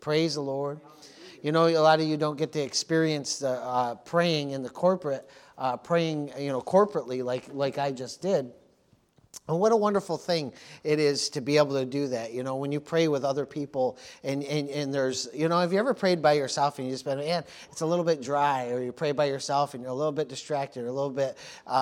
Praise the Lord. You know, a lot of you don't get to experience the praying in the corporate, praying, corporately like I just did. And what a wonderful thing it is to be able to do that. You know, when you pray with other people and there's, have you ever prayed by yourself and you just been, man, it's a little bit dry, or you pray by yourself and you're a little bit distracted or a little bit,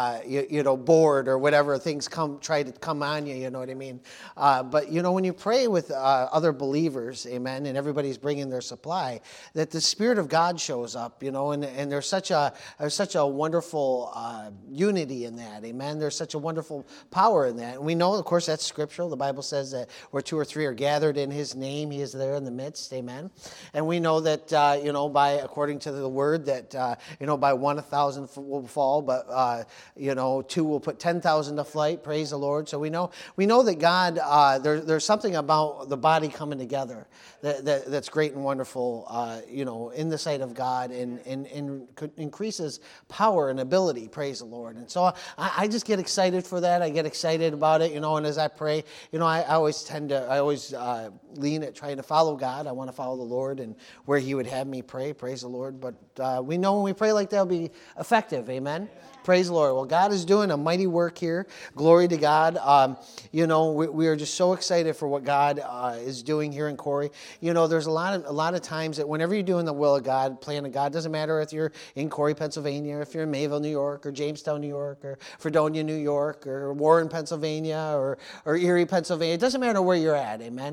bored or whatever, things try to come on you, you know what I mean? But, when you pray with other believers, amen, and everybody's bringing their supply, that the Spirit of God shows up, and there's such a wonderful unity in that, amen? There's such a wonderful power in that. And we know, of course, that's scriptural. The Bible says that where 2 or 3 are gathered in his name, he is there in the midst. Amen. And we know that, according to the word, that, by 1, 1,000 will fall, but, 2 will put 10,000 to flight. Praise the Lord. So we know that God, there's something about the body coming together that's great and wonderful, in the sight of God and increases power and ability. Praise the Lord. And so I just get excited for that. I get excited about it, and as I pray, I always lean at trying to follow God. I want to follow the Lord and where he would have me pray. Praise the Lord. But we know when we pray like that, it'll be effective. Amen. Praise the Lord. Well, God is doing a mighty work here. Glory to God. We are just so excited for what God is doing here in Corey. There's a lot of times that whenever you're doing the will of God, plan of God, doesn't matter if you're in Corey, Pennsylvania, or if you're in Mayville, New York, or Jamestown, New York, or Fredonia, New York, or Warren, Pennsylvania, or Erie, Pennsylvania. It doesn't matter where you're at, amen.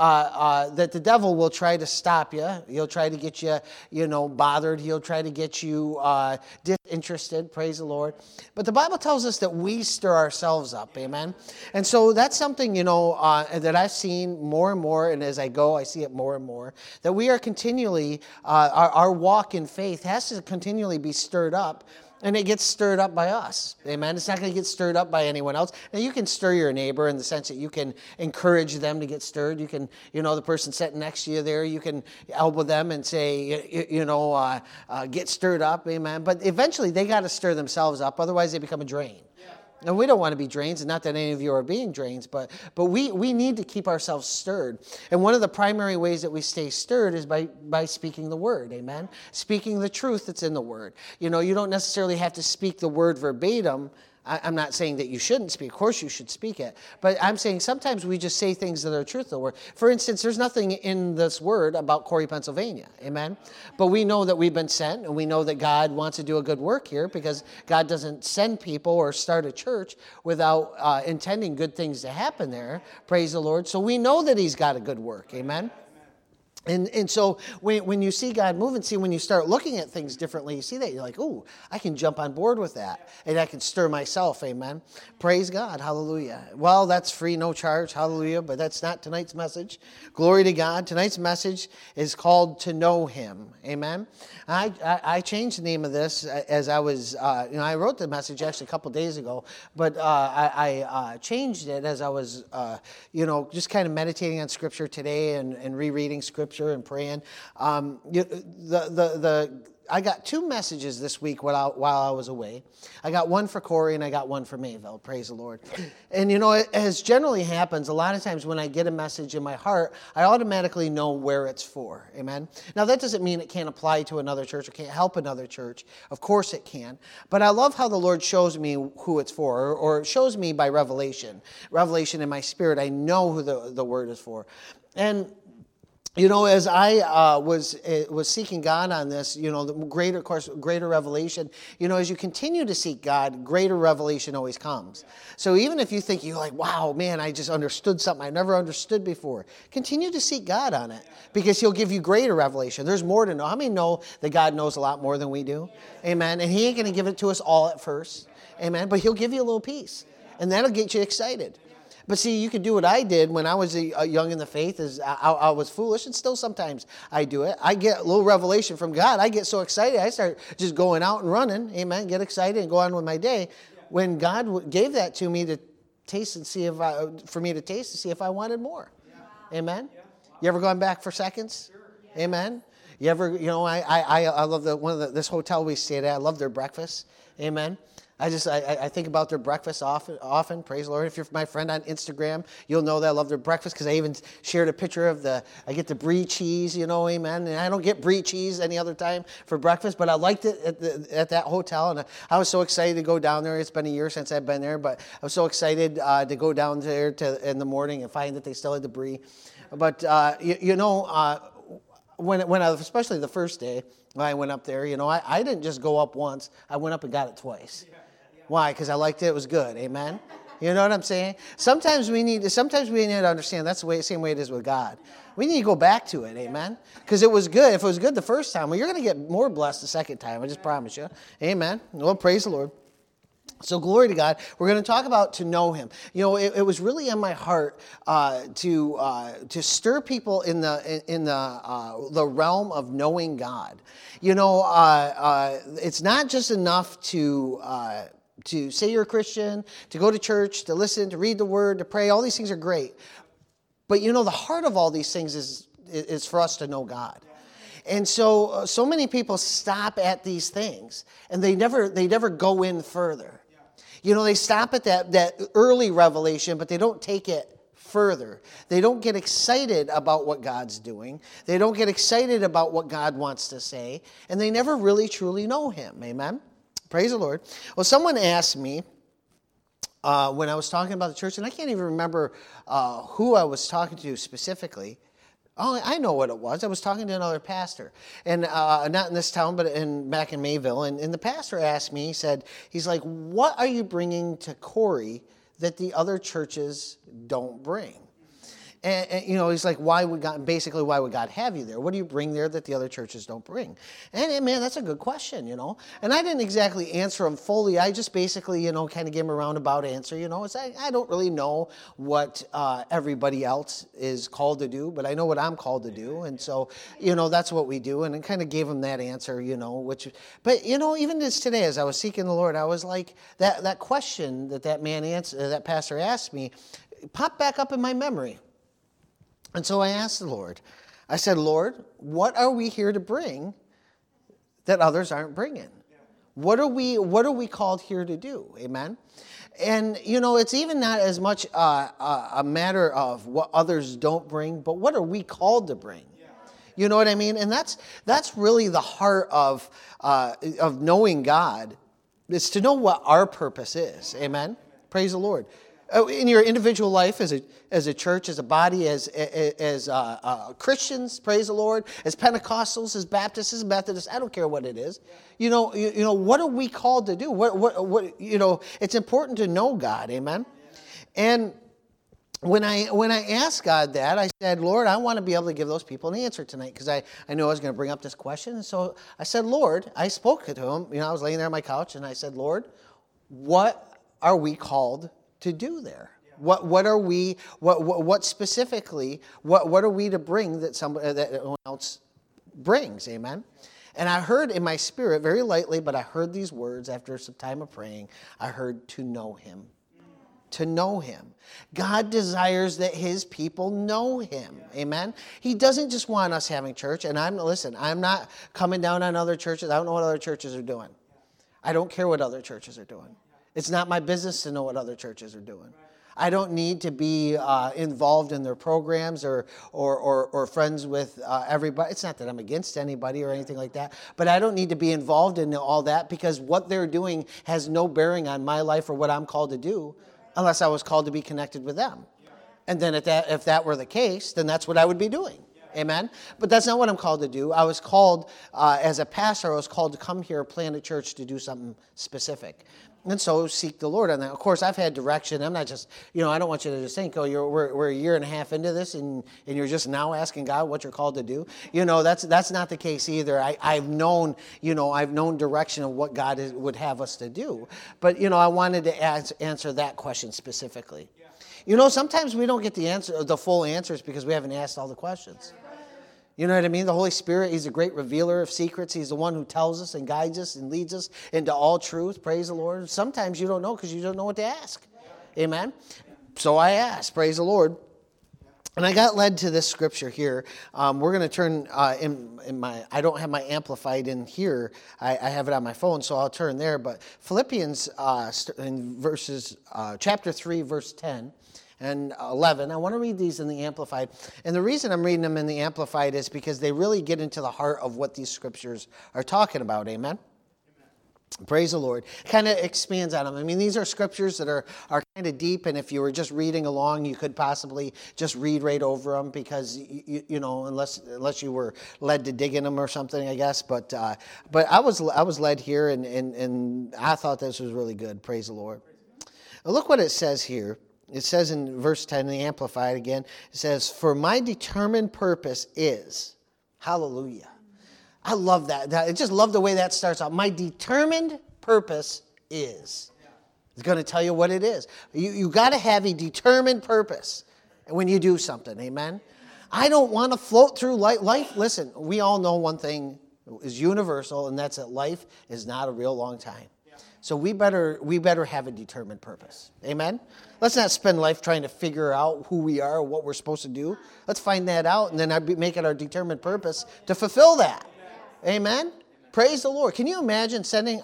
That the devil will try to stop you. He'll try to get you, bothered. He'll try to get you disinterested. Praise the Lord. But the Bible tells us that we stir ourselves up, amen. And so that's something, that I've seen more and more, and as I go, I see it more and more, that we are continually, our walk in faith has to continually be stirred up. And it gets stirred up by us. Amen. It's not going to get stirred up by anyone else. Now, you can stir your neighbor in the sense that you can encourage them to get stirred. You can, the person sitting next to you there, you can elbow them and say, get stirred up. Amen. But eventually, they got to stir themselves up. Otherwise, they become a drain. And we don't want to be drains, and not that any of you are being drains, but we need to keep ourselves stirred. And one of the primary ways that we stay stirred is by speaking the word, amen? Speaking the truth that's in the word. You don't necessarily have to speak the word verbatim. I'm not saying that you shouldn't speak. Of course you should speak it. But I'm saying sometimes we just say things that are truth of the word. For instance, there's nothing in this word about Corey, Pennsylvania. Amen? But we know that we've been sent, and we know that God wants to do a good work here, because God doesn't send people or start a church without intending good things to happen there. Praise the Lord. So we know that he's got a good work. Amen? And so when you see God moving, when you start looking at things differently, you see that, you're like, oh, I can jump on board with that. And I can stir myself, amen. Praise God, hallelujah. Well, that's free, no charge, hallelujah, but that's not tonight's message. Glory to God. Tonight's message is called To Know Him, amen. I changed the name of this as I was, I wrote the message actually a couple days ago, but I changed it as I was, just kind of meditating on Scripture today and rereading Scripture and praying. I got 2 messages this week while I was away. I got one for Corey and I got one for Mayville. Praise the Lord. And as generally happens, a lot of times when I get a message in my heart, I automatically know where it's for. Amen. Now that doesn't mean it can't apply to another church or can't help another church. Of course it can. But I love how the Lord shows me who it's for, or shows me by revelation. Revelation in my spirit, I know who the word is for. And as I was seeking God on this, the greater revelation, as you continue to seek God, greater revelation always comes. So even if you think you're like, wow, man, I just understood something I never understood before, continue to seek God on it, because he'll give you greater revelation. There's more to know. How many know that God knows a lot more than we do? Amen. And he ain't going to give it to us all at first. Amen. But he'll give you a little piece, and that'll get you excited. But see, you could do what I did when I was young in the faith. Is I was foolish, and still sometimes I do it. I get a little revelation from God. I get so excited, I start just going out and running. Amen. Get excited and go on with my day. When God gave that to me to taste and see for me to taste to see if I wanted more. Amen. You ever gone back for seconds? Amen. You ever, I love this hotel we stayed at. I love their breakfast. Amen. I think about their breakfast often. Praise the Lord. If you're my friend on Instagram, you'll know that I love their breakfast because I even shared a picture of I get the brie cheese, amen. And I don't get brie cheese any other time for breakfast, but I liked it at that hotel. And I was so excited to go down there. It's been a year since I've been there, but I was so excited to go down there in the morning and find that they still had the brie. But, when I, especially the first day when I went up there, I didn't just go up once. I went up and got it twice. Why? Because I liked it. It was good. Amen? You know what I'm saying? Sometimes we need to understand that's the same way it is with God. We need to go back to it. Amen? Because it was good. If it was good the first time, well, you're going to get more blessed the second time. I just promise you. Amen? Well, praise the Lord. So glory to God. We're going to talk about to know Him. It was really in my heart to stir people in the realm of knowing God. It's not just enough to say you're a Christian, to go to church, to listen, to read the Word, to pray. All these things are great, but the heart of all these things is for us to know God. And so many people stop at these things, and they never go in further. They stop at that early revelation, but they don't take it further. They don't get excited about what God's doing. They don't get excited about what God wants to say, and they never really truly know Him. Amen? Praise the Lord. Well, someone asked me when I was talking about the church, and I can't even remember who I was talking to specifically. Oh, I know what it was. I was talking to another pastor, and not in this town, but back in Mayville. And the pastor asked me, he's like, what are you bringing to Corey that the other churches don't bring? And he's like, why would God have you there? What do you bring there that the other churches don't bring? And man, that's a good question, And I didn't exactly answer him fully. I just basically, kind of gave him a roundabout answer, It's I don't really know what everybody else is called to do, but I know what I'm called to do. And so, that's what we do. And I kind of gave him that answer, but even as today, as I was seeking the Lord, I was like, that question that pastor asked me popped back up in my memory. And so I asked the Lord, I said, Lord, what are we here to bring that others aren't bringing? What are we called here to do? Amen? And, it's even not as much a matter of what others don't bring, but what are we called to bring? You know what I mean? And that's really the heart of knowing God, is to know what our purpose is. Amen? Praise the Lord. In your individual life, as a church, as a body, as Christians, praise the Lord, as Pentecostals, as Baptists, as Methodists, I don't care what it is. What are we called to do? What it's important to know God, amen. And when I asked God that, I said, Lord, I want to be able to give those people an answer tonight, because I knew I was going to bring up this question. And so I said, Lord, I spoke to him. I was laying there on my couch, and I said, Lord, what are we called to do there? What are we? What specifically? What are we to bring that no one else brings? Amen. And I heard in my spirit, very lightly, but I heard these words after some time of praying. I heard to know Him. To know Him. God desires that His people know Him. Amen. He doesn't just want us having church. And I'm not coming down on other churches. I don't know what other churches are doing. I don't care what other churches are doing. It's not my business to know what other churches are doing. I don't need to be involved in their programs or friends with everybody. It's not that I'm against anybody or anything like that, but I don't need to be involved in all that, because what they're doing has no bearing on my life or what I'm called to do, unless I was called to be connected with them. And then if that were the case, then that's what I would be doing. Amen? But that's not what I'm called to do. I was called, as a pastor, I was called to come here, plant a church, to do something specific. And so seek the Lord on that. Of course, I've had direction. I'm not just, I don't want you to just think, we're a year and a half into this, and you're just now asking God what you're called to do. That's not the case either. I've known direction of what God would have us to do. But, I wanted to answer that question specifically. Sometimes we don't get the full answers because we haven't asked all the questions. You know what I mean? The Holy Spirit, He's a great revealer of secrets. He's the one who tells us and guides us and leads us into all truth. Praise the Lord. Sometimes you don't know because you don't know what to ask. Amen? So I asked. Praise the Lord. And I got led to this scripture here. We're going to turn I don't have my Amplified in here. I have it on my phone, so I'll turn there. But Philippians in chapter 3, verse 10 and 11. I want to read these in the Amplified. And the reason I'm reading them in the Amplified is because they really get into the heart of what these scriptures are talking about. Amen? Praise the Lord. Kind of expands on them. I mean, these are scriptures that are kind of deep, and if you were just reading along, you could possibly just read right over them because, you know, unless you were led to dig in them or something, I guess. But I was led here, and I thought this was really good. Praise the Lord. Now look what it says here. It says in verse 10, the Amplified again, it says, "For my determined purpose is," hallelujah. I love that. I just love the way that starts out. My determined purpose is. It's going to tell you what it is. You got to have a determined purpose when you do something. Amen? I don't want to float through life. Listen, we all know one thing is universal, and that's that life is not a real long time. So we better have a determined purpose. Amen? Let's not spend life trying to figure out who we are or what we're supposed to do. Let's find that out, and then make it our determined purpose to fulfill that. Amen? Praise the Lord. Can you imagine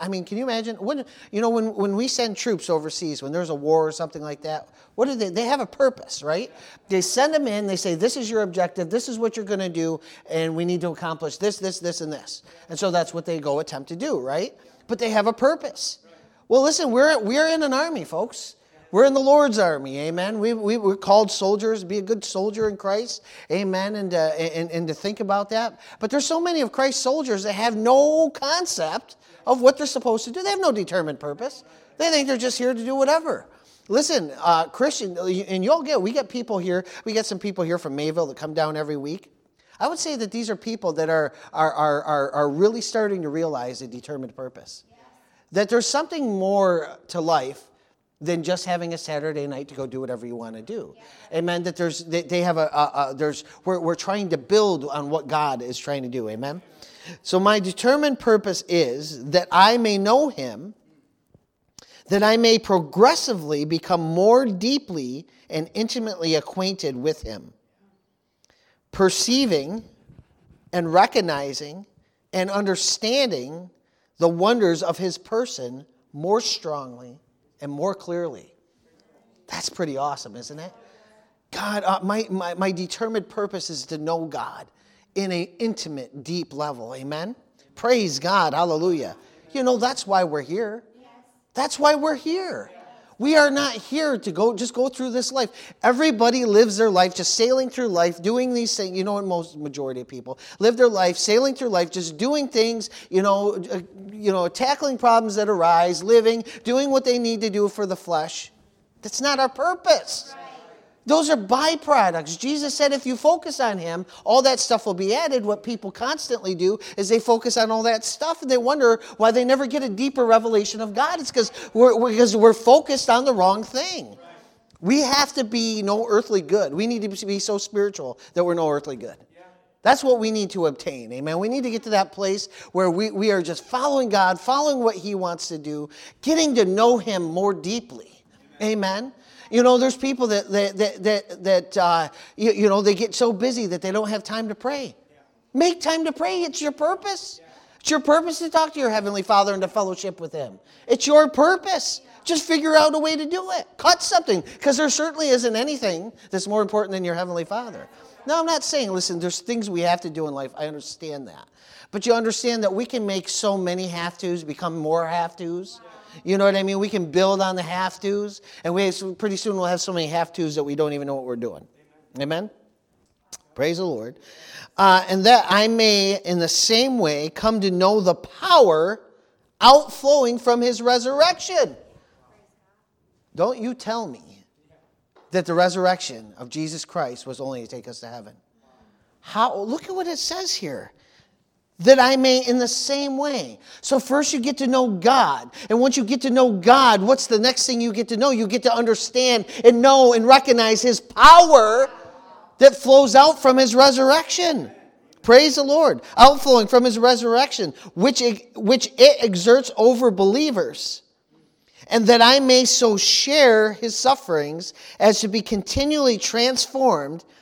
when we send troops overseas, when there's a war or something like that, what do they have a purpose, right? They send them in, they say, this is your objective, this is what you're going to do, and we need to accomplish this, this, this, and this. And so that's what they go attempt to do, right? But they have a purpose. Well, listen, we're in an army, folks. We're in the Lord's army, amen. We're called soldiers, be a good soldier in Christ, amen, and to think about that. But there's so many of Christ's soldiers that have no concept of what they're supposed to do. They have no determined purpose. They think they're just here to do whatever. Listen, Christian, and we get people here. We get some people here from Mayville that come down every week. I would say that these are people that are really starting to realize a determined purpose. Yes. That there's something more to life than just having a Saturday night to go do whatever you want to do. Yeah. Amen. That they have we're trying to build on what God is trying to do. Amen. So my determined purpose is that I may know him, that I may progressively become more deeply and intimately acquainted with him, perceiving and recognizing and understanding the wonders of his person more strongly and more clearly. That's pretty awesome, isn't it? God, my determined purpose is to know God in an intimate, deep level. Amen? Praise God. Hallelujah. You know, that's why we're here. That's why we're here. We are not here to just go through this life. Everybody lives their life just sailing through life, doing these things. You know what majority of people live their life, sailing through life, just doing things, tackling problems that arise, living, doing what they need to do for the flesh. That's not our purpose. Those are byproducts. Jesus said if you focus on him, all that stuff will be added. What people constantly do is they focus on all that stuff and they wonder why they never get a deeper revelation of God. It's because we're focused on the wrong thing. We have to be no earthly good. We need to be so spiritual that we're no earthly good. That's what we need to obtain. Amen. We need to get to that place where we are just following God, following what he wants to do, getting to know him more deeply. Amen. You know, there's people that they get so busy that they don't have time to pray. Make time to pray. It's your purpose. It's your purpose to talk to your Heavenly Father and to fellowship with him. It's your purpose. Just figure out a way to do it. Cut something, because there certainly isn't anything that's more important than your Heavenly Father. Now, I'm not saying, listen, there's things we have to do in life. I understand that. But you understand that we can make so many have-tos become more have-tos. You know what I mean? We can build on the have-tos, and pretty soon we'll have so many have-tos that we don't even know what we're doing. Amen? Praise the Lord. And that I may, in the same way, come to know the power outflowing from his resurrection. Don't you tell me that the resurrection of Jesus Christ was only to take us to heaven. Look at what it says here. That I may in the same way. So first you get to know God. And once you get to know God, what's the next thing you get to know? You get to understand and know and recognize his power that flows out from his resurrection. Praise the Lord. Outflowing from his resurrection, which it exerts over believers. And that I may so share his sufferings as to be continually transformed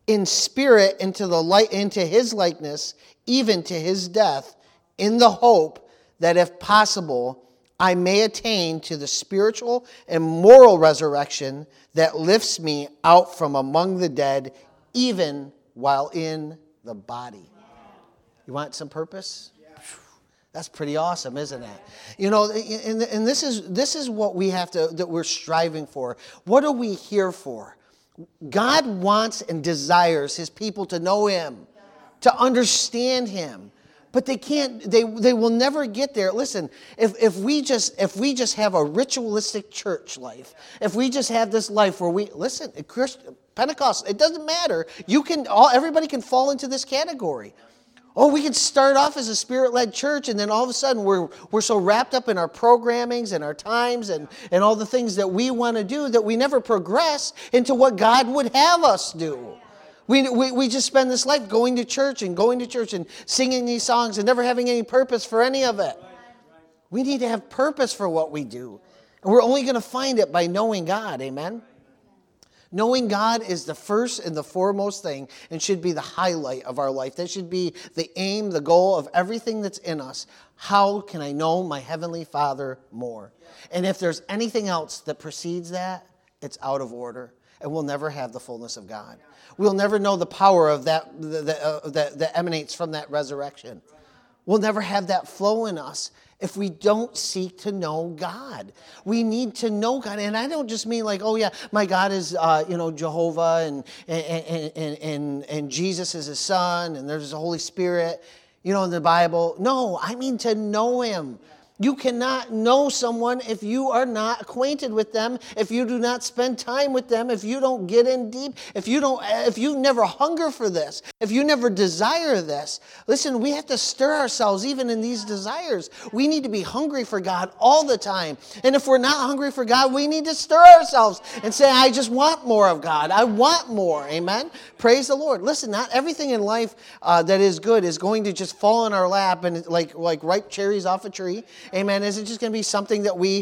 in spirit into his likeness, even to his death, in the hope that if possible, I may attain to the spiritual and moral resurrection that lifts me out from among the dead, even while in the body. You want some purpose? That's pretty awesome, isn't it? You know, and this is what we have to, that we're striving for. What are we here for? God wants and desires his people to know him, to understand him. But they can't, they will never get there. Listen, if we just have a ritualistic church life, if we just have this life where Pentecost, it doesn't matter. Everybody can fall into this category. Oh, we can start off as a Spirit-led church, and then all of a sudden we're so wrapped up in our programmings and our times and all the things that we want to do that we never progress into what God would have us do. We just spend this life going to church and singing these songs and never having any purpose for any of it. We need to have purpose for what we do. And we're only going to find it by knowing God, amen? Knowing God is the first and the foremost thing and should be the highlight of our life. That should be the aim, the goal of everything that's in us. How can I know my Heavenly Father more? And if there's anything else that precedes that, it's out of order. And we'll never have the fullness of God. We'll never know the power of that emanates from that resurrection. We'll never have that flow in us if we don't seek to know God. We need to know God. And I don't just mean like, oh yeah, my God is Jehovah and Jesus is his son and there's the Holy Spirit, in the Bible. No, I mean to know him. You cannot know someone if you are not acquainted with them, if you do not spend time with them, if you don't get in deep, if you never hunger for this, if you never desire this. Listen, we have to stir ourselves even in these desires. We need to be hungry for God all the time. And if we're not hungry for God, we need to stir ourselves and say, I just want more of God. I want more. Amen? Praise the Lord. Listen, not everything in life that is good is going to just fall in our lap and like ripe cherries off a tree. Amen. Is it just going to be something that we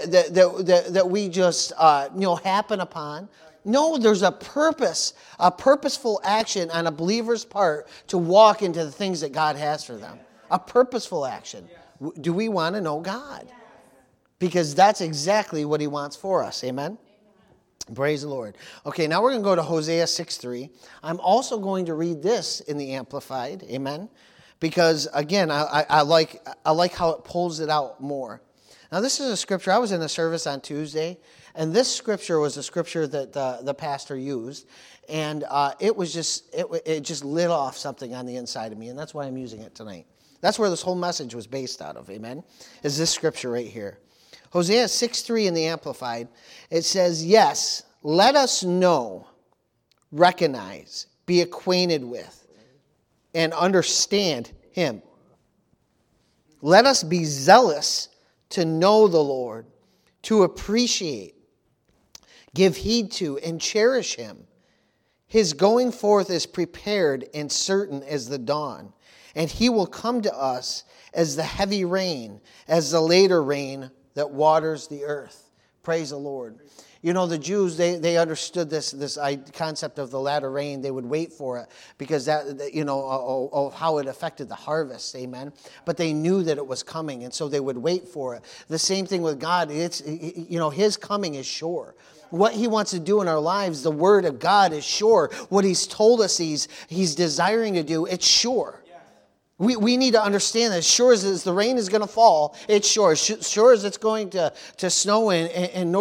just happen upon? No, there's a purpose, a purposeful action on a believer's part to walk into the things that God has for them. A purposeful action. Do we want to know God? Because that's exactly what he wants for us. Amen. Praise the Lord. Okay, now we're going to go to Hosea 6:3. I'm also going to read this in the Amplified. Amen. Because, again, I like how it pulls it out more. Now, this is a scripture. I was in a service on Tuesday, and this scripture was a scripture that the pastor used, and it just lit off something on the inside of me, and that's why I'm using it tonight. That's where this whole message was based out of, amen, is this scripture right here. Hosea 6:3 in the Amplified, it says, yes, let us know, recognize, be acquainted with, and understand him. Let us be zealous to know the Lord, to appreciate, give heed to, and cherish him. His going forth is prepared and certain as the dawn, and he will come to us as the heavy rain, as the later rain that waters the earth. Praise the Lord. The Jews, they understood this concept of the latter rain. They would wait for it because that, of how it affected the harvest, amen. But they knew that it was coming, and so they would wait for it. The same thing with God. It's, his coming is sure. What he wants to do in our lives, the word of God is sure. What he's told us he's desiring to do, it's sure. We need to understand that as sure as the rain is going to fall, it's sure. As sure as it's going to snow in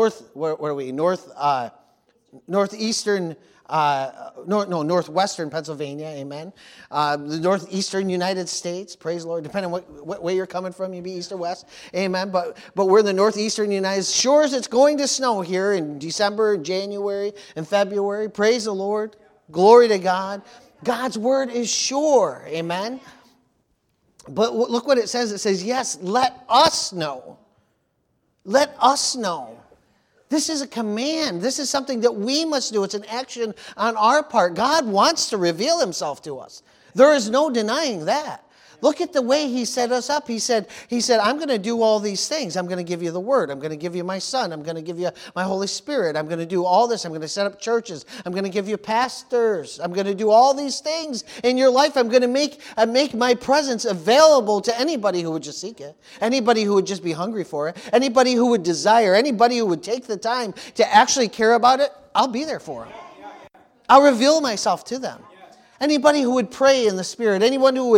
northwestern Pennsylvania, amen. The northeastern United States, praise the Lord. Depending on what way you're coming from, you be east or west, amen. But we're in the northeastern United States. Sure as it's going to snow here in December, January, and February, praise the Lord. Glory to God. God's word is sure, amen. But look what it says. It says, yes, let us know. Let us know. This is a command. This is something that we must do. It's an action on our part. God wants to reveal himself to us. There is no denying that. Look at the way he set us up. He said, I'm going to do all these things. I'm going to give you the word. I'm going to give you my son. I'm going to give you my Holy Spirit. I'm going to do all this. I'm going to set up churches. I'm going to give you pastors. I'm going to do all these things in your life. I'm going to make my presence available to anybody who would just seek it. Anybody who would just be hungry for it. Anybody who would desire. Anybody who would take the time to actually care about it. I'll be there for them. I'll reveal myself to them. Anybody who would pray in the Spirit, anyone who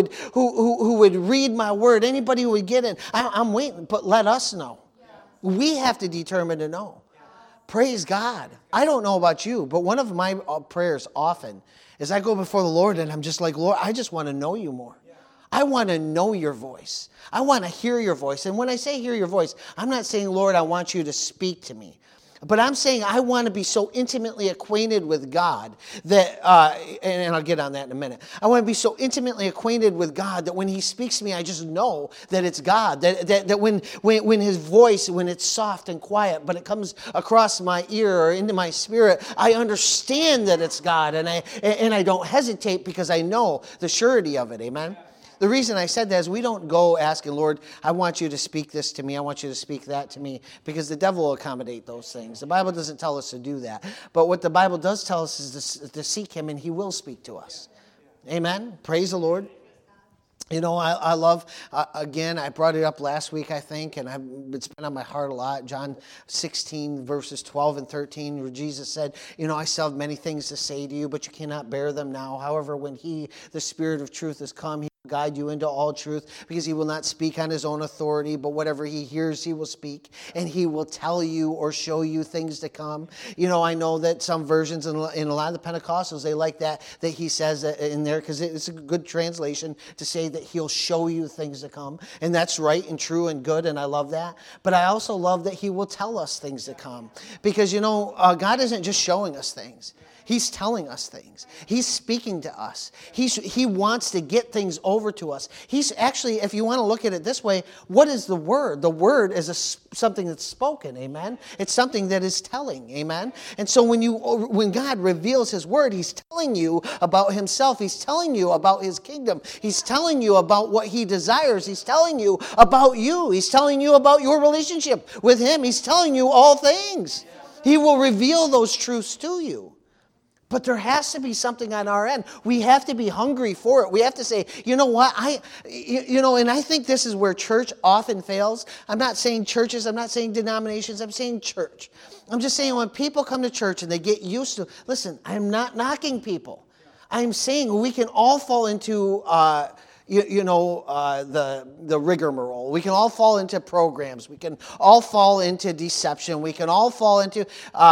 would read my word, anybody who would get in, I'm waiting, but let us know. We have to determine to know. Praise God. I don't know about you, but one of my prayers often is I go before the Lord and I'm just like, Lord, I just want to know you more. I want to know your voice. I want to hear your voice. And when I say hear your voice, I'm not saying, Lord, I want you to speak to me. But I'm saying I want to be so intimately acquainted with God that, and I'll get on that in a minute. I want to be so intimately acquainted with God that when he speaks to me, I just know that it's God. That when his voice, when it's soft and quiet, but it comes across my ear or into my spirit, I understand that it's God. And I don't hesitate because I know the surety of it. Amen? The reason I said that is we don't go asking, Lord, I want you to speak this to me. I want you to speak that to me, because the devil will accommodate those things. The Bible doesn't tell us to do that. But what the Bible does tell us is to seek him, and he will speak to us. Amen. Praise the Lord. You know, I love, again, I brought it up last week, I think, and it's been on my heart a lot. John 16, verses 12 and 13, where Jesus said, you know, I still have many things to say to you, but you cannot bear them now. However, when he, the Spirit of truth, has come, he will guide you into all truth, because he will not speak on his own authority, but whatever he hears, he will speak, and he will tell you or show you things to come. You know, I know that some versions, in a lot of the Pentecostals, they like that he says that in there, because it's a good translation to say that he'll show you things to come. And that's right and true and good, and I love that. But I also love that he will tell us things to come. Because, you know, God isn't just showing us things. He's telling us things. He's speaking to us. He wants to get things over to us. He's actually, if you want to look at it this way, what is the word? The word is something that's spoken, amen? It's something that is telling, amen? And so when God reveals his word, he's telling you about himself. He's telling you about his kingdom. He's telling you about what he desires. He's telling you about you. He's telling you about your relationship with him. He's telling you all things. He will reveal those truths to you. But there has to be something on our end. We have to be hungry for it. We have to say, you know what, and I think this is where church often fails. I'm not saying churches, I'm not saying denominations, I'm saying church. I'm just saying when people come to church and they get used to, listen, I'm not knocking people. I'm saying we can all fall into the rigmarole. We can all fall into programs. We can all fall into deception. We can all fall into,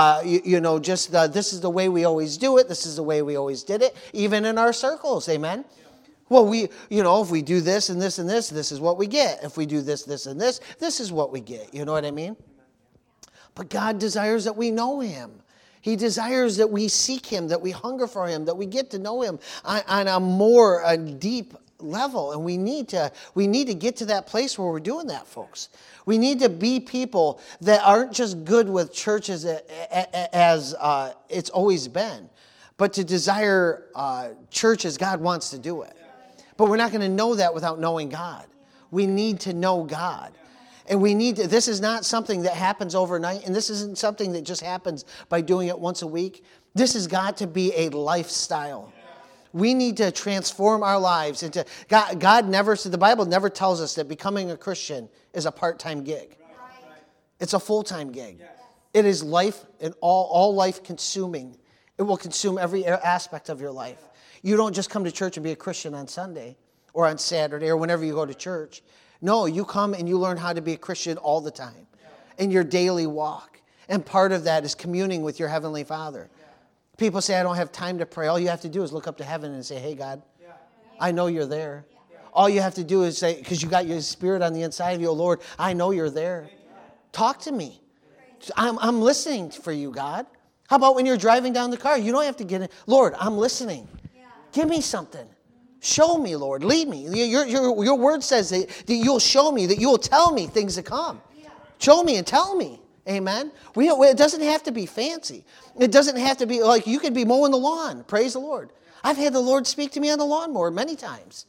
this is the way we always do it. This is the way we always did it, even in our circles. Amen? Well, if we do this and this and this, this is what we get. If we do this, this and this, this is what we get. You know what I mean? But God desires that we know him. He desires that we seek him, that we hunger for him, that we get to know him on a deep level. And we need to get to that place where we're doing that, folks. We need to be people that aren't just good with churches as it's always been, but to desire church as God wants to do it. But we're not going to know that without knowing God. We need to know God. And this is not something that happens overnight, and this isn't something that just happens by doing it once a week. This has got to be a lifestyle. We need to transform our lives into God never said, the Bible never tells us that becoming a Christian is a part-time gig. It's a full-time gig. It is life and all life consuming. It will consume every aspect of your life. You don't just come to church and be a Christian on Sunday or on Saturday or whenever you go to church. No, you come and you learn how to be a Christian all the time in your daily walk. And part of that is communing with your Heavenly Father. People say, I don't have time to pray. All you have to do is look up to heaven and say, hey, God, I know you're there. All you have to do is say, because you got your Spirit on the inside of you, oh, Lord, I know you're there. Talk to me. I'm listening for you, God. How about when you're driving down the car? You don't have to get in. Lord, I'm listening. Give me something. Show me, Lord. Lead me. Your word says that you'll show me, that you'll tell me things to come. Show me and tell me. Amen. It doesn't have to be fancy. It doesn't have to be like you could be mowing the lawn. Praise the Lord. I've had the Lord speak to me on the lawnmower many times.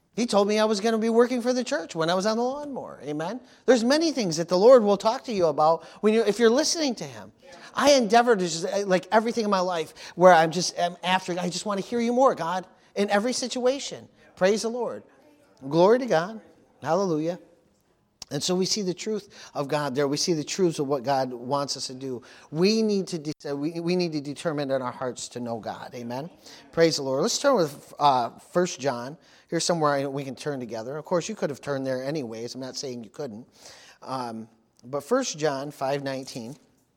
He told me I was going to be working for the church when I was on the lawnmower. Amen. There's many things that the Lord will talk to you about if you're listening to him. I endeavor to just, like everything in my life, where I just want to hear you more, God, in every situation. Praise the Lord. Glory to God. Hallelujah. And so we see the truth of God there. We see the truths of what God wants us to do. We need to we need to determine in our hearts to know God. Amen. Praise the Lord. Let's turn with 1 John. Here's somewhere we can turn together. Of course, you could have turned there anyways. I'm not saying you couldn't. But 1 John 5:19.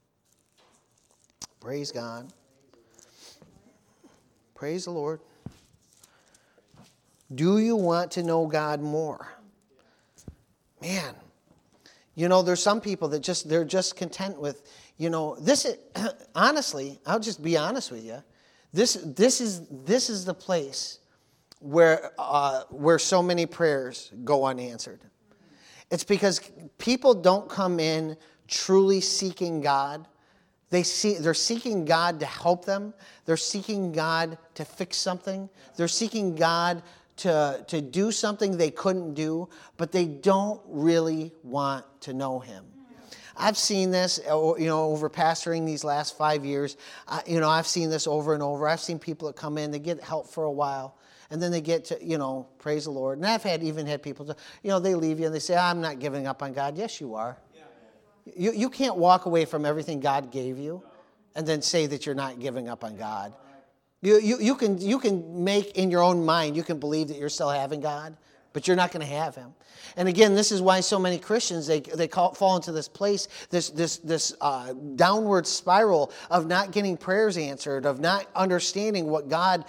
Praise God. Praise the Lord. Do you want to know God more? Man, there's some people that they're just content with, this is, honestly, I'll just be honest with you. This is the place where so many prayers go unanswered. It's because people don't come in truly seeking God. They're seeking God to help them. They're seeking God to fix something. They're seeking God to do something they couldn't do, but they don't really want to know him. I've seen this, over pastoring these last 5 years. I've seen this over and over. I've seen people that come in, they get help for a while, and then they get to, praise the Lord. And I've even had people, they leave you and they say, I'm not giving up on God. Yes, you are. You can't walk away from everything God gave you and then say that you're not giving up on God. You can make in your own mind, you can believe that you're still having God, but you're not going to have him. And again, this is why so many Christians, they fall into this place, this downward spiral of not getting prayers answered, of not understanding what God,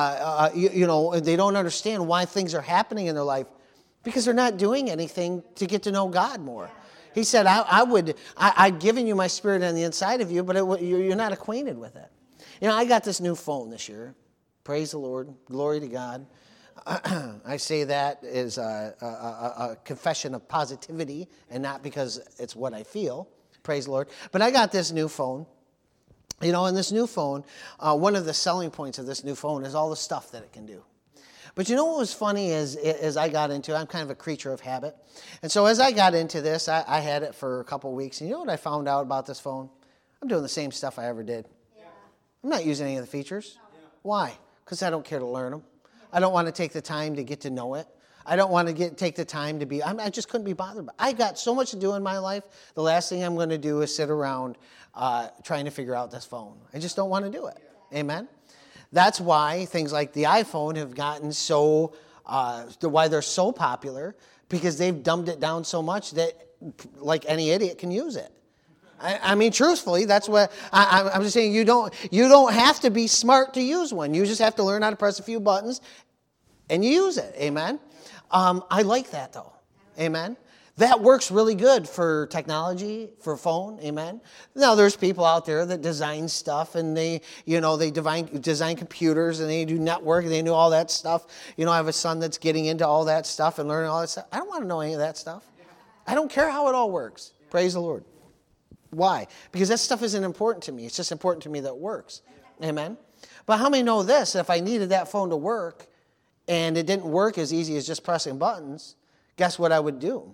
they don't understand why things are happening in their life because they're not doing anything to get to know God more. He said, I've given you my spirit on the inside of you, but you're not acquainted with it. I got this new phone this year. Praise the Lord. Glory to God. I say that as a confession of positivity and not because it's what I feel. Praise the Lord. But I got this new phone. And this new phone, one of the selling points of this new phone is all the stuff that it can do. But what was funny is as I got into it, I'm kind of a creature of habit. And so as I got into this, I had it for a couple of weeks. And you know what I found out about this phone? I'm doing the same stuff I ever did. I'm not using any of the features. Why? Because I don't care to learn them. I don't want to take the time to get to know it. I don't want to take the time to be, I just couldn't be bothered. I got so much to do in my life. The last thing I'm going to do is sit around trying to figure out this phone. I just don't want to do it. Amen? That's why things like the iPhone have gotten so, why they're so popular, because they've dumbed it down so much that like any idiot can use it. I mean, truthfully, that's what I'm just saying. You don't have to be smart to use one. You just have to learn how to press a few buttons, and you use it. Amen. I like that though. Amen. That works really good for technology, for phone. Amen. Now there's people out there that design stuff, and they design computers, and they do network, and they do all that stuff. I have a son that's getting into all that stuff and learning all that stuff. I don't want to know any of that stuff. I don't care how it all works. Praise the Lord. Why? Because that stuff isn't important to me. It's just important to me that it works. Amen? But how many know this? If I needed that phone to work and it didn't work as easy as just pressing buttons, guess what I would do?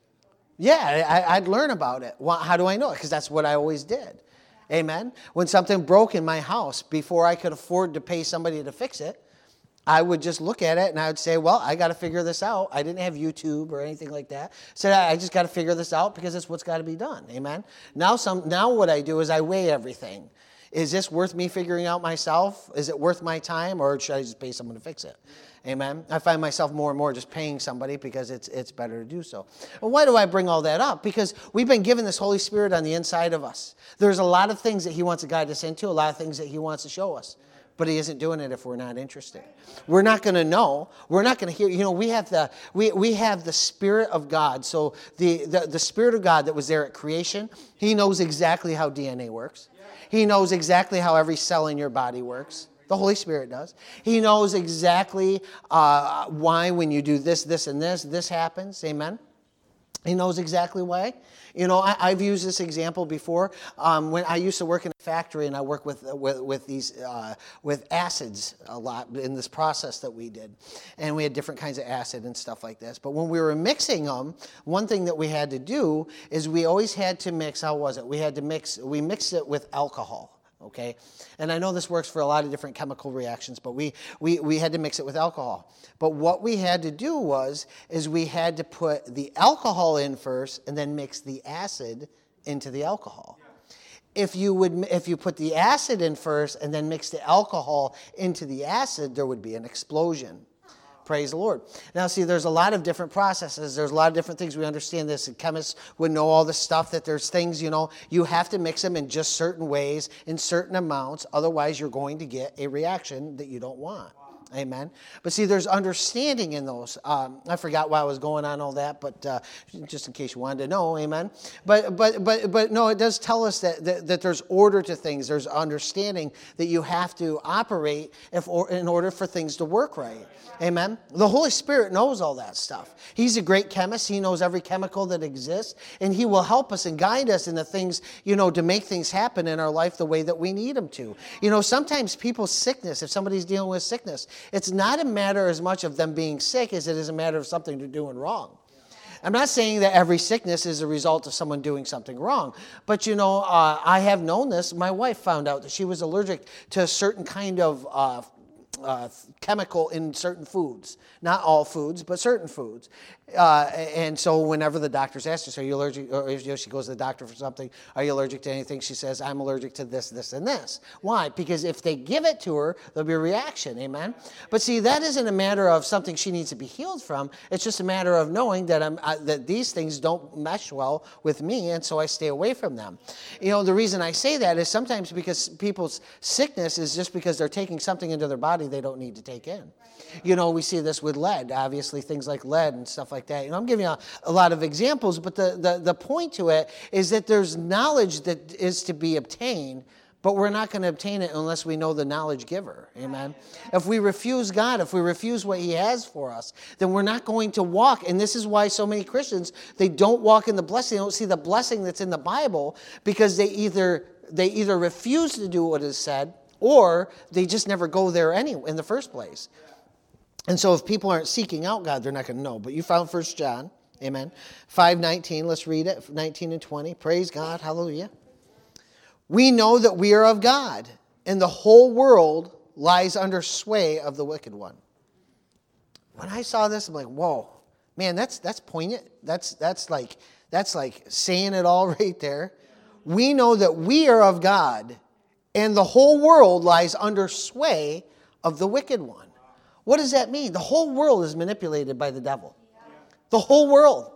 Yeah, I'd learn about it. Well, how do I know it? Because that's what I always did. Amen? When something broke in my house, before I could afford to pay somebody to fix it, I would just look at it and I would say, well, I got to figure this out. I didn't have YouTube or anything like that. So I just got to figure this out because it's what's got to be done. Amen. Now what I do is I weigh everything. Is this worth me figuring out myself? Is it worth my time, or should I just pay someone to fix it? Amen. I find myself more and more just paying somebody because it's better to do so. Well, why do I bring all that up? Because we've been given this Holy Spirit on the inside of us. There's a lot of things that he wants to guide us into, a lot of things that he wants to show us. But he isn't doing it if we're not interested. We're not going to know. We're not going to hear. We have the Spirit of God. So the Spirit of God that was there at creation, he knows exactly how DNA works. He knows exactly how every cell in your body works. The Holy Spirit does. He knows exactly why when you do this, and this happens. Amen? He knows exactly why. You know, I've used this example before. When I used to work in a factory, and I work with these with acids a lot in this process that we did, and we had different kinds of acid and stuff like this. But when we were mixing them, one thing that we had to do is we always had to mix. How was it? We mixed it with alcohol. Okay, and I know this works for a lot of different chemical reactions, but we had to mix it with alcohol. But what we had to do is we had to put the alcohol in first and then mix the acid into the alcohol. If you put the acid in first and then mix the alcohol into the acid, there would be an explosion. Praise the Lord. Now, see, there's a lot of different processes. There's a lot of different things. We understand this. And chemists would know all this stuff, that there's things, you know, you have to mix them in just certain ways, in certain amounts. Otherwise, you're going to get a reaction that you don't want. Amen. But see, there's understanding in those. I forgot why I was going on all that, but just in case you wanted to know, amen. But no, it does tell us that there's order to things. There's understanding that you have to operate in order for things to work right. Amen. The Holy Spirit knows all that stuff. He's a great chemist. He knows every chemical that exists, and He will help us and guide us in the things, you know, to make things happen in our life the way that we need them to. You know, sometimes people's sickness, if somebody's dealing with sickness, it's not a matter as much of them being sick as it is a matter of something they're doing wrong. I'm not saying that every sickness is a result of someone doing something wrong. But, you know, I have known this. My wife found out that she was allergic to a certain kind of chemical in certain foods. Not all foods, but certain foods. And so whenever the doctors asked her, so are you allergic, or you know, she goes to the doctor for something, are you allergic to anything? She says, I'm allergic to this, this, and this. Why? Because if they give it to her, there'll be a reaction, amen? But see, that isn't a matter of something she needs to be healed from. It's just a matter of knowing that that these things don't mesh well with me, and so I stay away from them. You know, the reason I say that is sometimes because people's sickness is just because they're taking something into their body they don't need to take in. You know, we see this with lead, obviously, things like lead and stuff like that. You know, I'm giving you a lot of examples, but the point to it is that there's knowledge that is to be obtained, but we're not going to obtain it unless we know the knowledge giver. Amen. If we refuse God, if we refuse what He has for us, then we're not going to walk. And this is why so many Christians, they don't walk in the blessing. They don't see the blessing that's in the Bible because they either refuse to do what is said, or they just never go there anyway in the first place. And so if people aren't seeking out God, they're not going to know. But you found 1 John, amen, 5:19. Let's read it, 19 and 20. Praise God, hallelujah. We know that we are of God, and the whole world lies under sway of the wicked one. When I saw this, I'm like, whoa, man, that's poignant. That's like saying it all right there. We know that we are of God, and the whole world lies under sway of the wicked one. What does that mean? The whole world is manipulated by the devil. The whole world.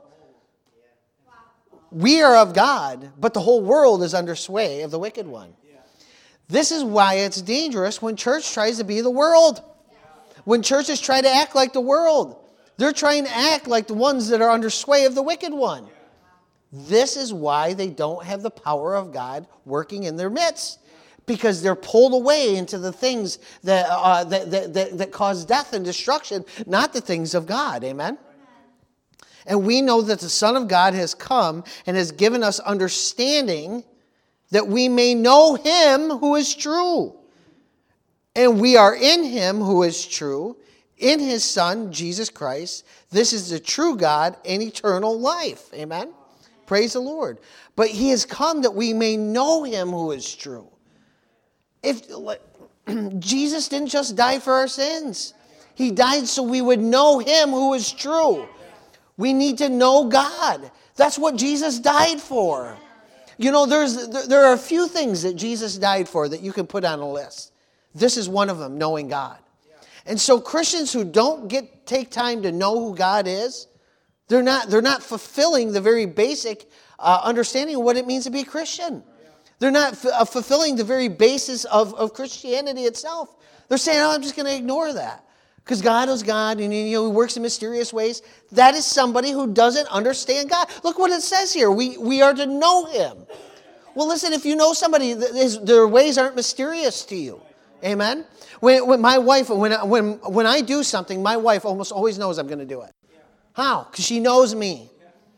We are of God, but the whole world is under sway of the wicked one. This is why it's dangerous when church tries to be the world. When churches try to act like the world. They're trying to act like the ones that are under sway of the wicked one. This is why they don't have the power of God working in their midst. Because they're pulled away into the things that cause death and destruction, not the things of God. Amen? And we know that the Son of God has come and has given us understanding that we may know Him who is true. And we are in Him who is true, in His Son, Jesus Christ. This is the true God and eternal life. Amen? Praise the Lord. But He has come that we may know Him who is true. If Jesus didn't just die for our sins. He died so we would know Him who is true. We need to know God. That's what Jesus died for. You know, there are a few things that Jesus died for that you can put on a list. This is one of them, knowing God. And so Christians who don't take time to know who God is, they're not fulfilling the very basic understanding of what it means to be a Christian. They're not fulfilling the very basis of Christianity itself. They're saying, oh, I'm just going to ignore that. Because God is God and He works in mysterious ways. That is somebody who doesn't understand God. Look what it says here. We are to know Him. Well, listen, if you know somebody, their ways aren't mysterious to you. Amen? When my wife, when I do something, my wife almost always knows I'm going to do it. How? Because she knows me.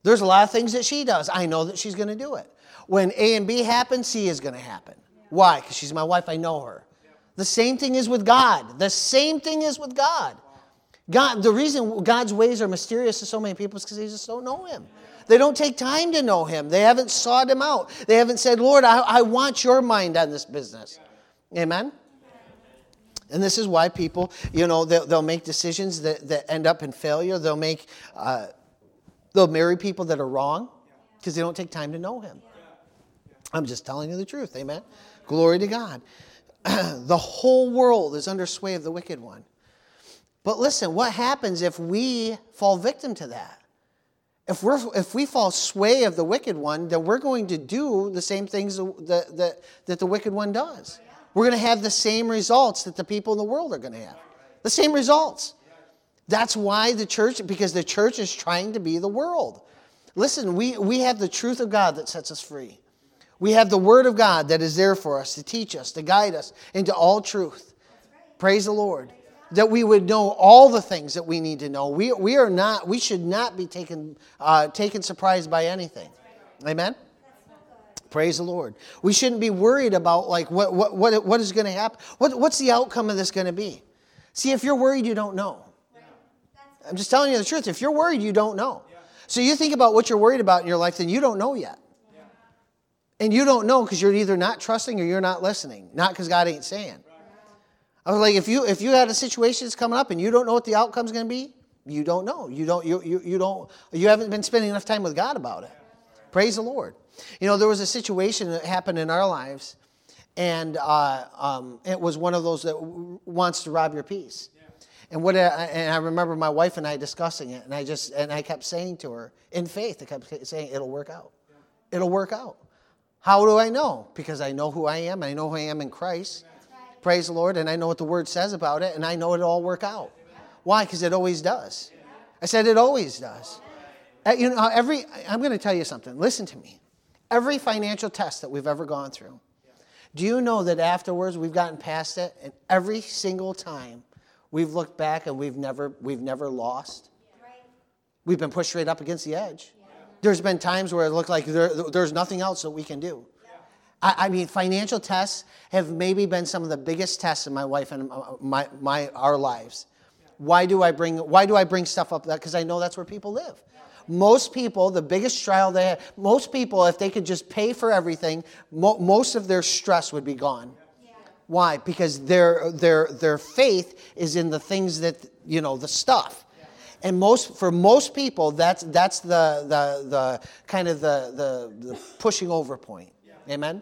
There's a lot of things that she does. I know that she's going to do it. When A and B happen, C is going to happen. Why? Because she's my wife. I know her. The same thing is with God. The same thing is with God. The reason God's ways are mysterious to so many people is because they just don't know Him. They don't take time to know Him. They haven't sought Him out. They haven't said, Lord, I want your mind on this business. Amen? And this is why people, they'll make decisions that end up in failure. They'll marry people that are wrong because they don't take time to know Him. I'm just telling you the truth. Amen? Glory to God. The whole world is under sway of the wicked one. But listen, what happens if we fall victim to that? If we fall sway of the wicked one, then we're going to do the same things that the wicked one does. We're going to have the same results that the people in the world are going to have. The same results. That's why because the church is trying to be the world. Listen, we have the truth of God that sets us free. We have the Word of God that is there for us to teach us, to guide us into all truth. Praise the Lord. That we would know all the things that we need to know. We should not be taken surprised by anything. Amen? Praise the Lord. We shouldn't be worried about what is going to happen. What's the outcome of this going to be? See, if you're worried, you don't know. I'm just telling you the truth. If you're worried, you don't know. So you think about what you're worried about in your life, then you don't know yet. And you don't know because you're either not trusting or you're not listening. Not because God ain't saying. I was like, if you had a situation that's coming up and you don't know what the outcome's going to be, you don't know. You haven't been spending enough time with God about it. Praise the Lord. There was a situation that happened in our lives, and it was one of those that wants to rob your peace. And I remember my wife and I discussing it, and I kept saying to her, in faith, I kept saying, it'll work out. It'll work out. How do I know? Because I know who I am. I know who I am in Christ. Right. Praise the Lord. And I know what the Word says about it. And I know it'll all work out. Why? Because it always does. I said it always does. I'm going to tell you something. Listen to me. Every financial test that we've ever gone through, do you know that afterwards we've gotten past it? And every single time we've looked back and we've never lost. We've been pushed right up against the edge. There's been times where it looked like there's nothing else that we can do. I mean, financial tests have maybe been some of the biggest tests in my wife and our lives. Why do I bring stuff up? Because I know that's where people live. Most people, the biggest trial they have, most people, if they could just pay for everything, most of their stress would be gone. Why? Because their faith is in the things that, the stuff. And for most people, that's the kind of the pushing over point. Amen?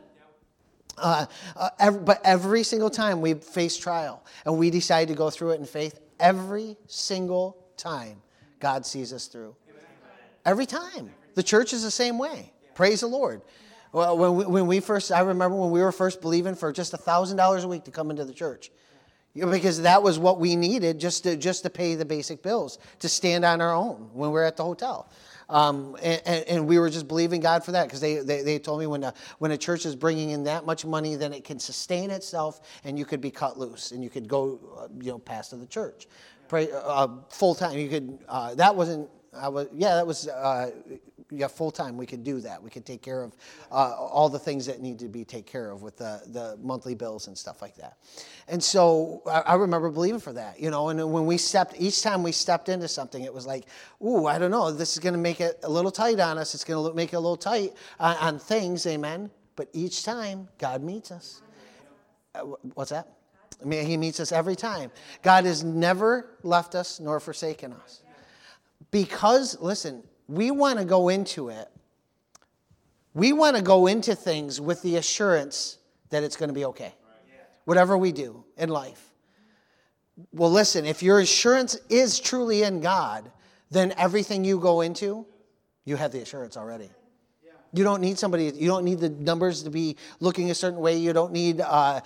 But every single time we face trial and we decide to go through it in faith, every single time God sees us through. Every time. The church is the same way. Praise the Lord. Well, I remember when we were first believing for just $1,000 a week to come into the church. Because that was what we needed just to pay the basic bills, to stand on our own when we were at the hotel. And we were just believing God for that because they told me when a church is bringing in that much money, then it can sustain itself and you could be cut loose and you could go pastor the church. Pray full time. You could full time. We could do that. We could take care of all the things that need to be taken care of with the monthly bills and stuff like that. And so I remember believing for that, and when each time we stepped into something, it was like, ooh, I don't know, this is going to make it a little tight on us. It's going to make it a little tight on things, amen. But each time, God meets us. What's that? I mean, He meets us every time. God has never left us nor forsaken us. Because, listen, we want to go into it. We want to go into things with the assurance that it's going to be okay. Whatever we do in life. Well, listen, if your assurance is truly in God, then everything you go into, you have the assurance already. You don't need somebody. You don't need the numbers to be looking a certain way. You don't need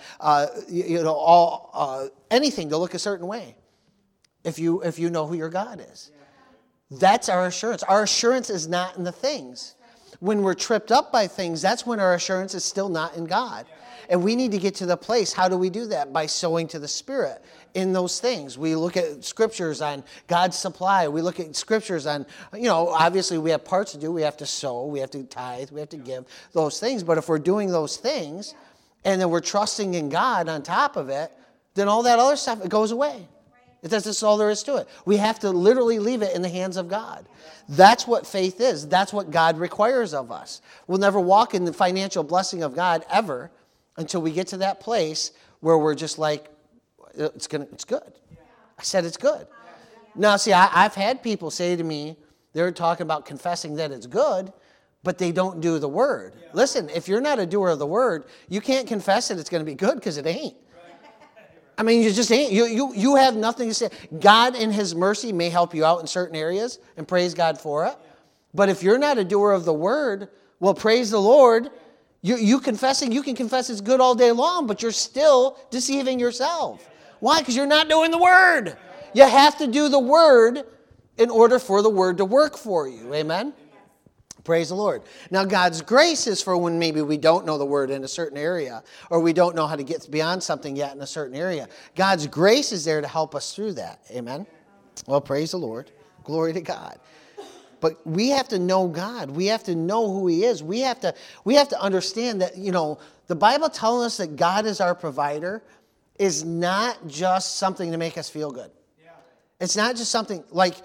anything to look a certain way. If you know who your God is. That's our assurance. Our assurance is not in the things. When we're tripped up by things, that's when our assurance is still not in God. And we need to get to the place. How do we do that? By sowing to the Spirit in those things. We look at scriptures on God's supply. We look at scriptures on, obviously we have parts to do. We have to sow. We have to tithe. We have to give those things. But if we're doing those things and then we're trusting in God on top of it, then all that other stuff, it goes away. That's all there is to it. We have to literally leave it in the hands of God. That's what faith is. That's what God requires of us. We'll never walk in the financial blessing of God ever until we get to that place where we're just like, it's good. I said it's good. Now, see, I've had people say to me, they're talking about confessing that it's good, but they don't do the word. Listen, if you're not a doer of the word, you can't confess that it's going to be good because it ain't. I mean, you just ain't. You have nothing to say. God in his mercy may help you out in certain areas, and praise God for it. But if you're not a doer of the word, well, praise the Lord. You can confess it's good all day long, but you're still deceiving yourself. Why? Because you're not doing the word. You have to do the word in order for the word to work for you. Amen? Praise the Lord. Now, God's grace is for when maybe we don't know the word in a certain area, or we don't know how to get beyond something yet in a certain area. God's grace is there to help us through that. Amen? Well, praise the Lord. Glory to God. But we have to know God. We have to know who he is. We have to understand that, the Bible telling us that God is our provider is not just something to make us feel good. Yeah. It's not just something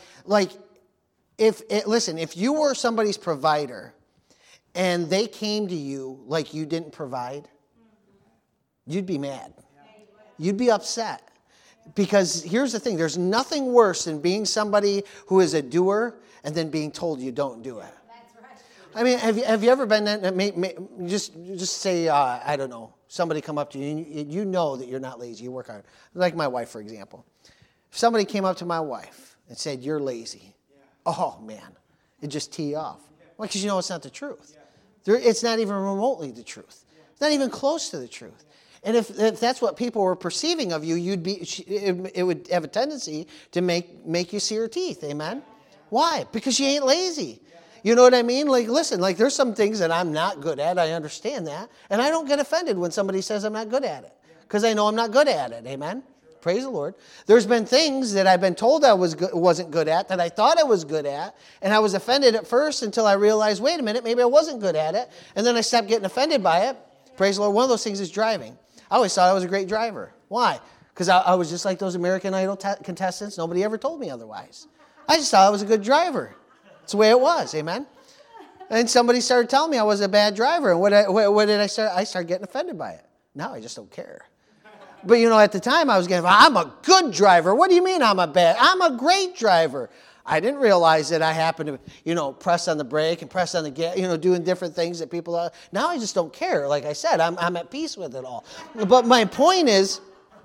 if you were somebody's provider and they came to you like you didn't provide, you'd be mad. You'd be upset. Because here's the thing, there's nothing worse than being somebody who is a doer and then being told you don't do it. That's right. I mean, have you ever been in, just say, I don't know, somebody come up to you and you know that you're not lazy, you work hard. Like my wife, for example. If somebody came up to my wife and said, you're lazy, oh man, it'd just tee you off. Well, because it's not the truth. It's not even remotely the truth. It's not even close to the truth. And if that's what people were perceiving of you, it would have a tendency to make you see your teeth. Amen? Why? Because you ain't lazy. You know what I mean? Like, listen, there's some things that I'm not good at. I understand that. And I don't get offended when somebody says I'm not good at it. Because I know I'm not good at it. Amen? Praise the Lord. There's been things that I've been told I wasn't good at, that I thought I was good at, and I was offended at first until I realized, wait a minute, maybe I wasn't good at it. And then I stopped getting offended by it. Praise the Lord. One of those things is driving. I always thought I was a great driver. Why? Because I was just like those American Idol contestants. Nobody ever told me otherwise. I just thought I was a good driver. That's the way it was. Amen? And somebody started telling me I was a bad driver. And what did I start? I started getting offended by it. Now I just don't care. But, at the time I was getting, I'm a good driver. What do you mean I'm a great driver. I didn't realize that I happened to, press on the brake and press on the gas, doing different things that people are. Now I just don't care. Like I said, I'm at peace with it all. But my point is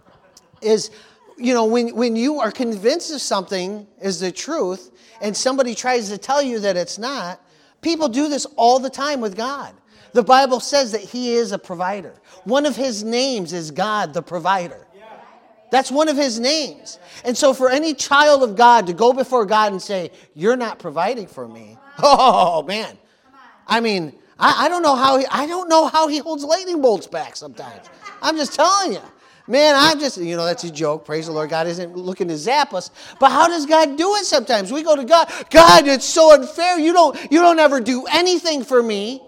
when you are convinced of something is the truth and somebody tries to tell you that it's not, people do this all the time with God. The Bible says that he is a provider. One of his names is God the provider. That's one of his names. And so for any child of God to go before God and say, you're not providing for me. Oh, man. I mean, I don't know how he holds lightning bolts back sometimes. I'm just telling you. Man, that's a joke. Praise the Lord. God isn't looking to zap us. But how does God do it sometimes? We go to God. God, it's so unfair. You don't ever do anything for me.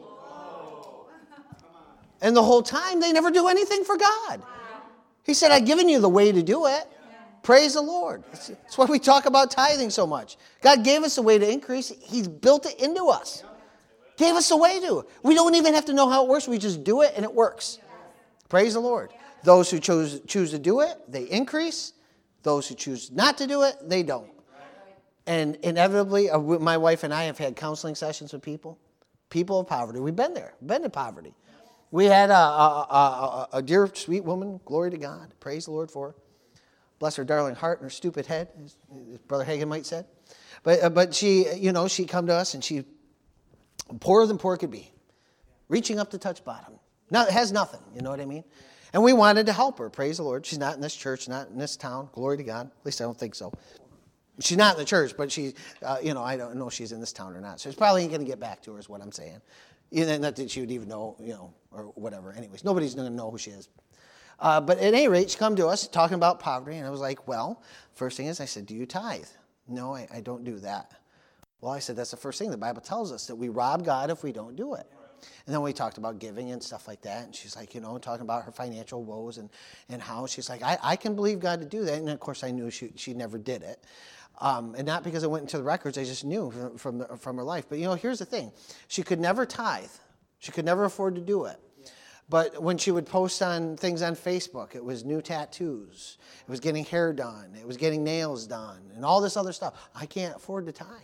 And the whole time, they never do anything for God. He said, I've given you the way to do it. Praise the Lord. That's why we talk about tithing so much. God gave us a way to increase. He's built it into us. Gave us a way to. We don't even have to know how it works. We just do it and it works. Praise the Lord. Those who choose to do it, they increase. Those who choose not to do it, they don't. And inevitably, my wife and I have had counseling sessions with people of poverty. We've been there. Been in poverty. We had a dear, sweet woman, glory to God. Praise the Lord for her. Bless her darling heart and her stupid head, as Brother Hagin might say. But she, she come to us and she, poorer than poor could be, reaching up to touch bottom. Now, it has nothing, you know what I mean? And we wanted to help her, praise the Lord. She's not in this church, not in this town, glory to God. At least I don't think so. She's not in the church, but she, I don't know if she's in this town or not. So it's probably ain't going to get back to her is what I'm saying. Not that she would even know, or whatever. Anyways, nobody's going to know who she is. But at any rate, she come to us talking about poverty, and I was like, well, first thing is, I said, do you tithe? No, I don't do that. Well, I said, that's the first thing. The Bible tells us that we rob God if we don't do it. And then we talked about giving and stuff like that. And she's like, talking about her financial woes and how she's like, I can believe God to do that. And of course, I knew she never did it. And not because I went into the records, I just knew from her life. But, here's the thing. She could never tithe. She could never afford to do it. But when she would post on things on Facebook, it was new tattoos. It was getting hair done. It was getting nails done and all this other stuff. I can't afford to tithe.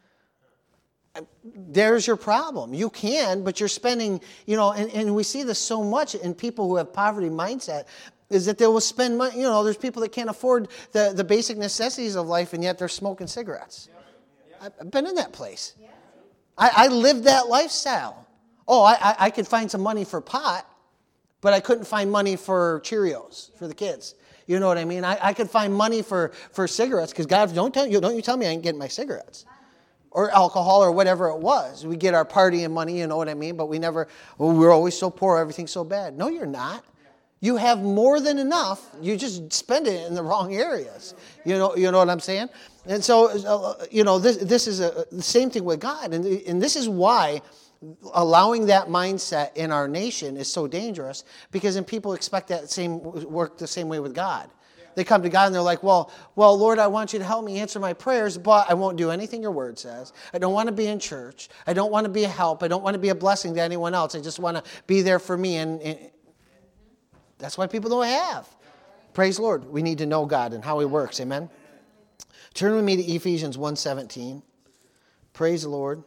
There's your problem. You can, but you're spending, and we see this so much in people who have poverty mindset, is that they will spend money. There's people that can't afford the basic necessities of life, and yet they're smoking cigarettes. I've been in that place. I lived that lifestyle. Oh, I could find some money for pot, but I couldn't find money for Cheerios for the kids. You know what I mean? I could find money for cigarettes because God, don't you tell me I ain't getting my cigarettes. Or alcohol or whatever it was. We get our partying money, you know what I mean? But we're always so poor, everything's so bad. No, you're not. You have more than enough. You just spend it in the wrong areas. You know what I'm saying? And so, this is the same thing with God. And this is why allowing that mindset in our nation is so dangerous, because then people expect that same work the same way with God. They come to God and they're like, well, Lord, I want you to help me answer my prayers, but I won't do anything your word says. I don't want to be in church. I don't want to be a help. I don't want to be a blessing to anyone else. I just want to be there for me. And that's why people don't have. Praise the Lord. We need to know God and how he works. Amen. Turn with me to Ephesians 1:17. Praise the Lord.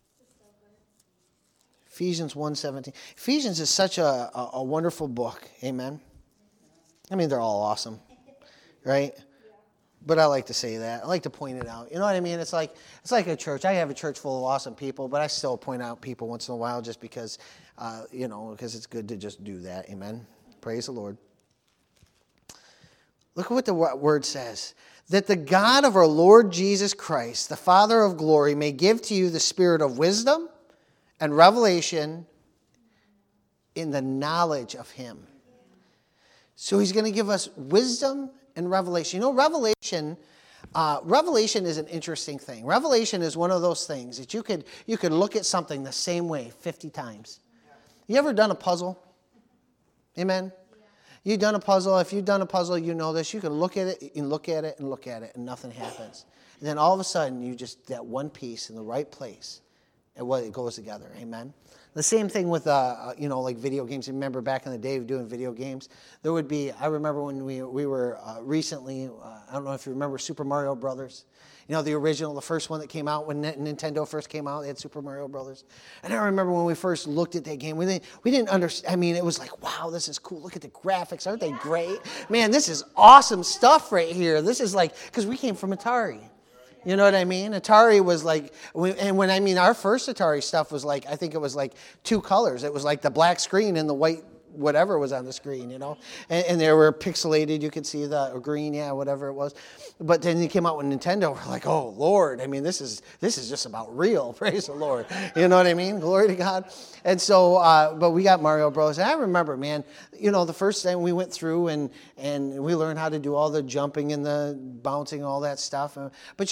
Ephesians 1:17. Ephesians is such a wonderful book. Amen. I mean, they're all awesome. Right? But I like to say that. I like to point it out. You know what I mean? It's like a church. I have a church full of awesome people, but I still point out people once in a while just because, because it's good to just do that. Amen. Praise the Lord. Look at what the word says. That the God of our Lord Jesus Christ, the Father of glory, may give to you the spirit of wisdom and revelation in the knowledge of him. So he's going to give us wisdom and revelation. Revelation is an interesting thing. Revelation is one of those things that you could look at something the same way 50 times. You ever done a puzzle? Amen? You've done a puzzle. If you've done a puzzle, you know this. You can look at it and look at it and look at it, and nothing happens. And then all of a sudden, you just, that one piece in the right place, and it goes together. Amen? The same thing with, like video games. Remember back in the day doing video games? There would be, I remember when we were recently, I don't know if you remember Super Mario Brothers. The original, the first one that came out when Nintendo first came out, they had Super Mario Brothers. And I remember when we first looked at that game, we didn't understand. I mean, it was like, wow, this is cool. Look at the graphics. Aren't they great? Man, this is awesome stuff right here. This is like, because we came from Atari. You know what I mean? Atari was like, our first Atari stuff was like, I think it was like 2 colors. It was like the black screen and the white whatever was on the screen, and they were pixelated. You could see the green, whatever it was. But then they came out with Nintendo. We're like, oh Lord, I mean, this is just about real. Praise the Lord. You know what I mean? Glory to God. And so, but we got Mario Bros. And I remember, man, the first time we went through and we learned how to do all the jumping and the bouncing, all that stuff. But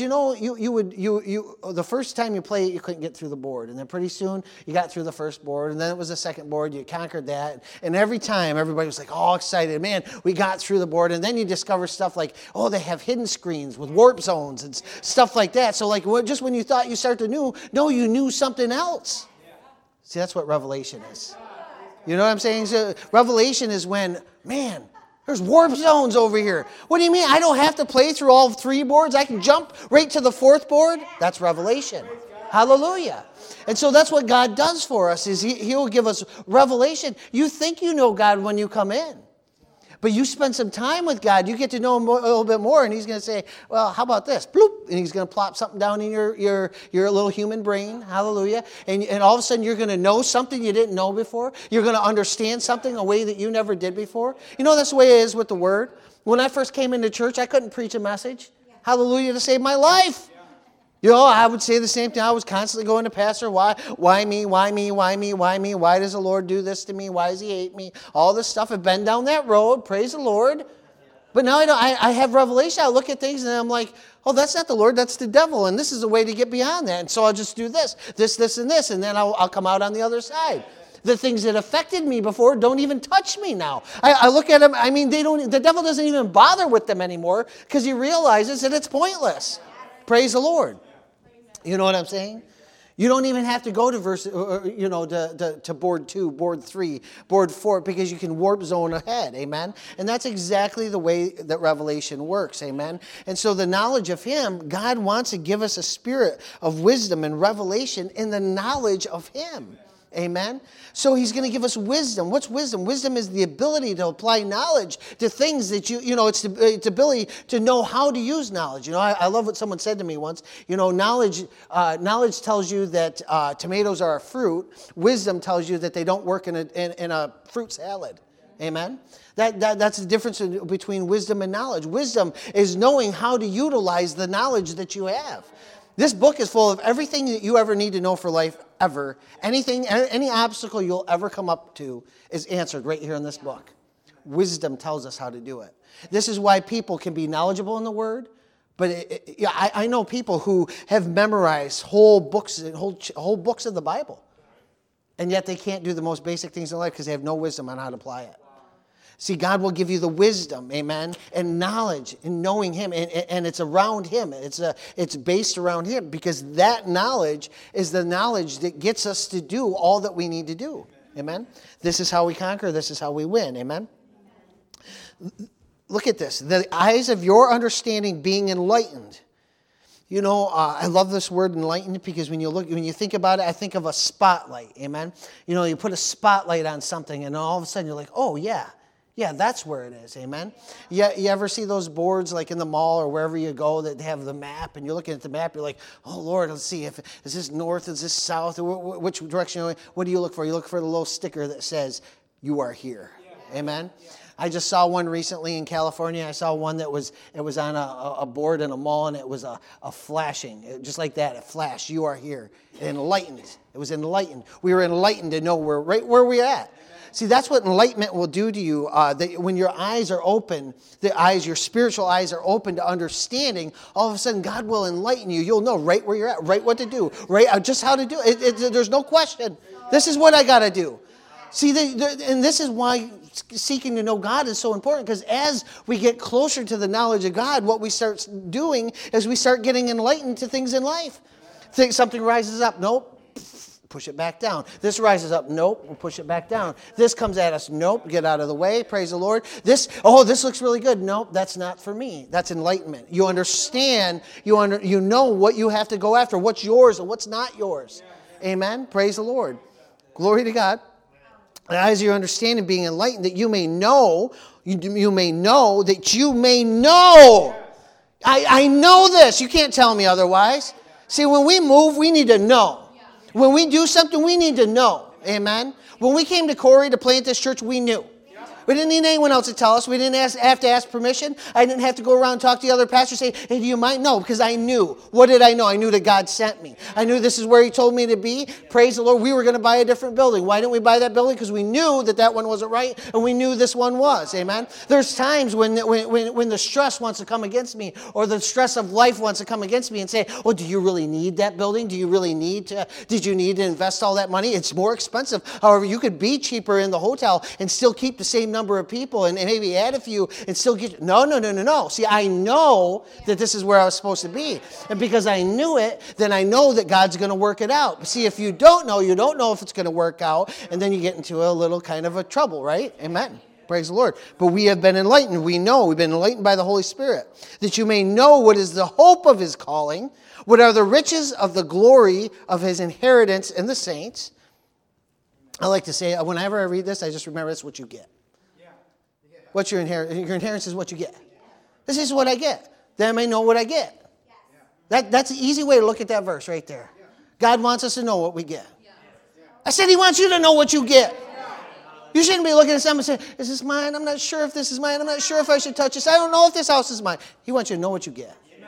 the first time you play it, you couldn't get through the board, and then pretty soon you got through the first board, and then it was the second board. You conquered that, and every time everybody was like all excited, man, we got through the board. And then you discover stuff like, oh, they have hidden screens with warp zones and stuff like that. So like just when you thought you started to you knew something else. See, that's what revelation is. You know what I'm saying? So revelation is when, man, there's warp zones over here. What do you mean? I don't have to play through all 3 boards. I can jump right to the 4th board. That's revelation. Hallelujah. And so that's what God does for us, is He'll give us revelation. You think you know God when you come in. But you spend some time with God, you get to know Him a little bit more, and He's going to say, well, how about this? Bloop! And He's going to plop something down in your little human brain. Hallelujah. And all of a sudden you're going to know something you didn't know before. You're going to understand something a way that you never did before. That's the way it is with the Word. When I first came into church, I couldn't preach a message. Hallelujah, to save my life. You know, I would say the same thing. I was constantly going to pastor. Why me? Why me? Why me? Why me? Why does the Lord do this to me? Why does he hate me? All this stuff. I've been down that road. Praise the Lord. But now I have revelation. I look at things and I'm like, oh, that's not the Lord. That's the devil. And this is a way to get beyond that. And so I'll just do this, and this. And then I'll come out on the other side. The things that affected me before don't even touch me now. I look at them. I mean, the devil doesn't even bother with them anymore because he realizes that it's pointless. Praise the Lord. You know what I'm saying? You don't even have to go to to board 2, board 3, board 4, because you can warp zone ahead. Amen? And that's exactly the way that revelation works. Amen? And so the knowledge of him, God wants to give us a spirit of wisdom and revelation in the knowledge of him. Amen? So he's going to give us wisdom. What's wisdom? Wisdom is the ability to apply knowledge to things that it's the ability to know how to use knowledge. I love what someone said to me once. Knowledge tells you that tomatoes are a fruit. Wisdom tells you that they don't work in a fruit salad. Amen? That's the difference between wisdom and knowledge. Wisdom is knowing how to utilize the knowledge that you have. This book is full of everything that you ever need to know for life, ever. Anything, any obstacle you'll ever come up to is answered right here in this book. Wisdom tells us how to do it. This is why people can be knowledgeable in the Word, but I know people who have memorized whole books of the Bible, and yet they can't do the most basic things in life because they have no wisdom on how to apply it. See, God will give you the wisdom, amen, and knowledge in knowing him, and it's around him. It's based around him because that knowledge is the knowledge that gets us to do all that we need to do, amen. This is how we conquer. This is how we win, amen. Look at this. The eyes of your understanding being enlightened. I love this word enlightened because when you think about it, I think of a spotlight, amen. You put a spotlight on something and all of a sudden you're like, oh, yeah. Yeah, that's where it is, amen? You ever see those boards like in the mall or wherever you go that have the map, and you're looking at the map, you're like, oh, Lord, let's see, is this north, is this south, which direction? What do you look for? You look for the little sticker that says, you are here, amen? I just saw one recently in California. I saw one it was on a board in a mall, and it was a flashing, just like that, a flash, you are here, enlightened. It was enlightened. We were enlightened to know we're right where we're at. See, that's what enlightenment will do to you. When your eyes are open, your spiritual eyes are open to understanding, all of a sudden God will enlighten you. You'll know right where you're at, right what to do, right just how to do it. There's no question. This is what I got to do. See, and this is why seeking to know God is so important, because as we get closer to the knowledge of God, what we start doing is we start getting enlightened to things in life. Something rises up. Nope. Push it back down. This rises up. Nope. We'll push it back down. This comes at us. Nope. Get out of the way. Praise the Lord. This looks really good. Nope. That's not for me. That's enlightenment. You understand. You know what you have to go after. What's yours and what's not yours. Amen. Praise the Lord. Glory to God. And as your understanding being enlightened, that you may know. You may know that you may know. I know this. You can't tell me otherwise. See, when we move, we need to know. When we do something, we need to know. Amen? When we came to Corey to plant this church, we knew. We didn't need anyone else to tell us. We didn't have to ask permission. I didn't have to go around and talk to the other pastors and say, hey, do you mind? No, because I knew. What did I know? I knew that God sent me. I knew this is where he told me to be. Praise the Lord. We were going to buy a different building. Why didn't we buy that building? Because we knew that one wasn't right, and we knew this one was. Amen? There's times when the stress wants to come against me, or the stress of life wants to come against me and say, oh, do you really need that building? Did you need to invest all that money? It's more expensive. However, you could be cheaper in the hotel and still keep the same number of people and maybe add a few and still get... No. See, I know that this is where I was supposed to be. And because I knew it, then I know that God's going to work it out. But see, if you don't know if it's going to work out, and then you get into a little kind of a trouble, right? Amen. Praise the Lord. But we have been enlightened. We know. We've been enlightened by the Holy Spirit. That you may know what is the hope of his calling, what are the riches of the glory of his inheritance in the saints. I like to say, whenever I read this, I just remember it's what you get. What's your inheritance? Your inheritance is what you get. This is what I get. Then I may know what I get. That's an easy way to look at that verse right there. God wants us to know what we get. I said he wants you to know what you get. You shouldn't be looking at something and saying, is this mine? I'm not sure if this is mine. I'm not sure if I should touch this. I don't know if this house is mine. He wants you to know what you get.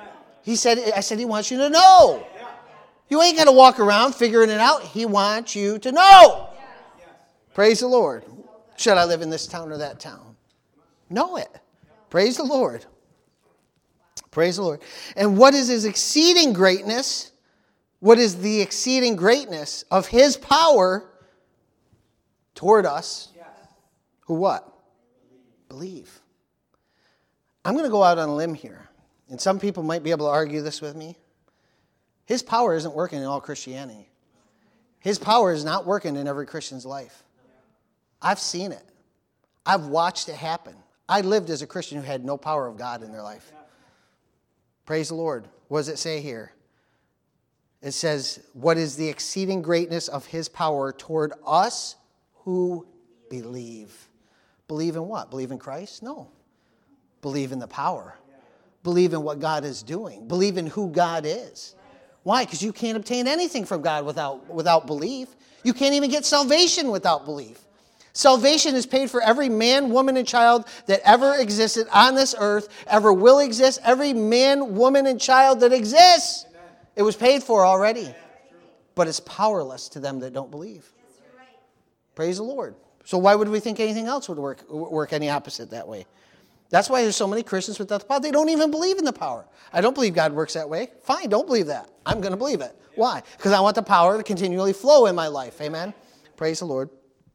I said he wants you to know. You ain't got to walk around figuring it out. He wants you to know. Praise the Lord. Should I live in this town or that town? Know it. Praise the Lord. Praise the Lord. And what is his exceeding greatness? What is the exceeding greatness of his power toward us? Who what? Believe. I'm going to go out on a limb here. And some people might be able to argue this with me. His power isn't working in all Christianity. His power is not working in every Christian's life. I've seen it. I've watched it happen. I lived as a Christian who had no power of God in their life. Praise the Lord. What does it say here? It says, what is the exceeding greatness of his power toward us who believe? Believe in what? Believe in Christ? No. Believe in the power. Believe in what God is doing. Believe in who God is. Why? Because you can't obtain anything from God without belief. You can't even get salvation without belief. Salvation is paid for every man, woman, and child that ever existed on this earth, ever will exist. Every man, woman, and child that exists. Amen. It was paid for already. But it's powerless to them that don't believe. Yes, you're right. Praise the Lord. So why would we think anything else would work any opposite that way? That's why there's so many Christians without the power. They don't even believe in the power. I don't believe God works that way. Fine, don't believe that. I'm going to believe it. Why? Because I want the power to continually flow in my life. Amen? Praise the Lord.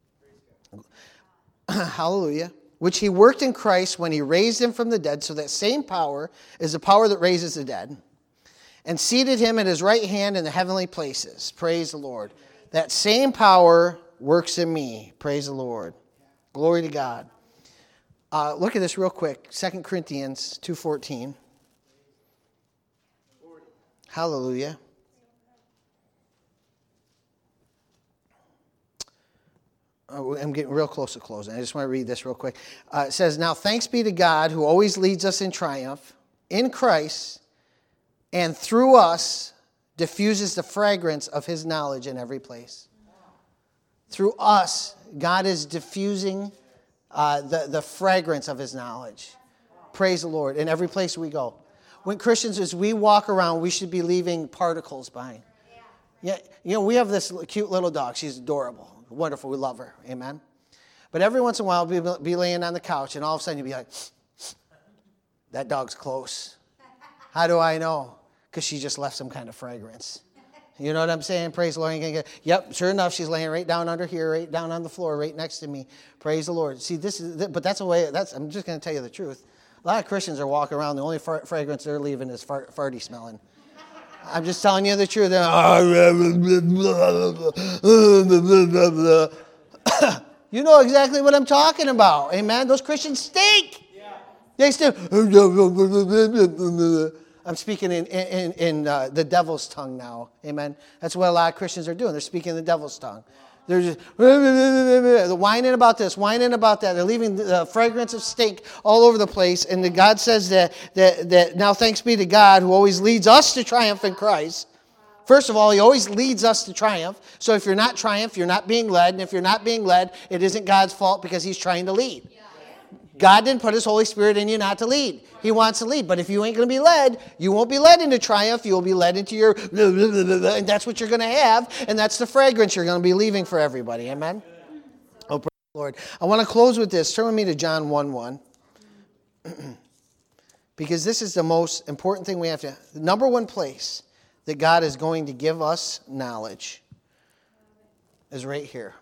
Hallelujah. Which he worked in Christ when he raised him from the dead. So that same power is the power that raises the dead. And seated him at his right hand in the heavenly places. Praise the Lord. That same power works in me. Praise the Lord. Glory to God. Look at this real quick. 2 Corinthians 2:14. Hallelujah. I'm getting real close to closing. I just want to read this real quick. It says, now thanks be to God who always leads us in triumph in Christ and through us diffuses the fragrance of his knowledge in every place. Through us, God is diffusing the fragrance of his knowledge. Praise the Lord. In every place we go. When Christians, as we walk around, we should be leaving particles behind. Yeah, you know, we have this cute little dog. She's adorable. Wonderful. We love her. Amen. But every once in a while, we'll be laying on the couch, and all of a sudden you'll be like, that dog's close. How do I know? Because she just left some kind of fragrance. You know what I'm saying? Praise the Lord. Yep, sure enough, she's laying right down under here, right down on the floor, right next to me. Praise the Lord. See, but that's the way, I'm just going to tell you the truth. A lot of Christians are walking around, the only fragrance they're leaving is farty smelling. I'm just telling you the truth. You know exactly what I'm talking about. Amen? Those Christians stink. Yeah. They still... I'm speaking in the devil's tongue now. Amen? That's what a lot of Christians are doing. They're speaking in the devil's tongue. They're just whining about this, whining about that. They're leaving the fragrance of stink all over the place. And God says that now thanks be to God who always leads us to triumph in Christ. First of all, he always leads us to triumph. So if you're not triumph, you're not being led. And if you're not being led, it isn't God's fault because he's trying to lead. God didn't put his Holy Spirit in you not to lead. He wants to lead. But if you ain't going to be led, you won't be led into triumph. You'll be led into your... And that's what you're going to have. And that's the fragrance you're going to be leaving for everybody. Amen? Oh, praise the Lord. I want to close with this. Turn with me to John 1:1. Because this is the most important thing we have to... The number one place that God is going to give us knowledge is right here.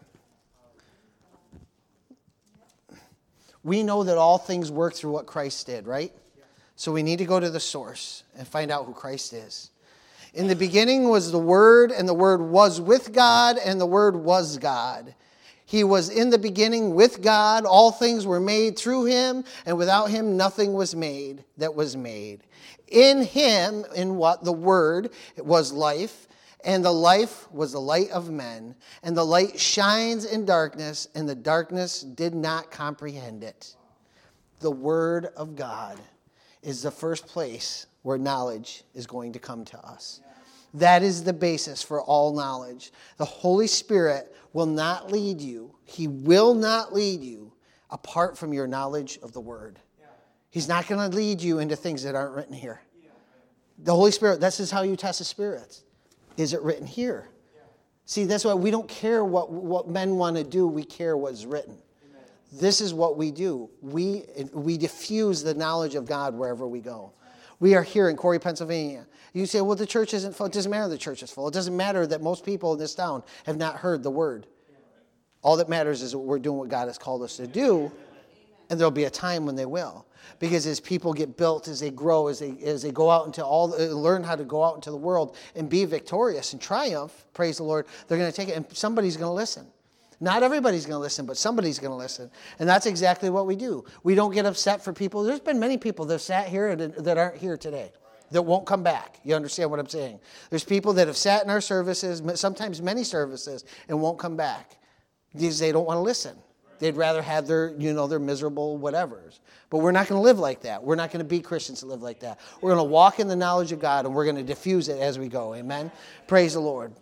We know that all things work through what Christ did, right? So we need to go to the source and find out who Christ is. In the beginning was the Word, and the Word was with God, and the Word was God. He was in the beginning with God. All things were made through him, and without him nothing was made that was made. In him, in what? The Word, it was life. And the life was the light of men. And the light shines in darkness, and the darkness did not comprehend it. The Word of God is the first place where knowledge is going to come to us. That is the basis for all knowledge. The Holy Spirit will not lead you. He will not lead you apart from your knowledge of the Word. He's not going to lead you into things that aren't written here. The Holy Spirit, this is how you test the spirits. Is it written here? See, that's why we don't care what men want to do. We care what's written. Amen. This is what we do. We diffuse the knowledge of God wherever we go. We are here in Corey, Pennsylvania. You say, well, the church isn't full. It doesn't matter the church is full. It doesn't matter that most people in this town have not heard the word. All that matters is that we're doing what God has called us to do, and there'll be a time when they will. Because as people get built, as they grow, as they go out into learn how to go out into the world and be victorious and triumph, praise the Lord, they're going to take it, and somebody's going to listen. Not everybody's going to listen, but somebody's going to listen. And that's exactly what we do. We don't get upset for people. There's been many people that have sat here and that aren't here today, that won't come back. You understand what I'm saying? There's people that have sat in our services, sometimes many services, and won't come back because they don't want to listen. They'd rather have their miserable whatevers. But we're not going to live like that. We're not going to be Christians that live like that. We're going to walk in the knowledge of God, and we're going to diffuse it as we go. Amen? Praise the Lord.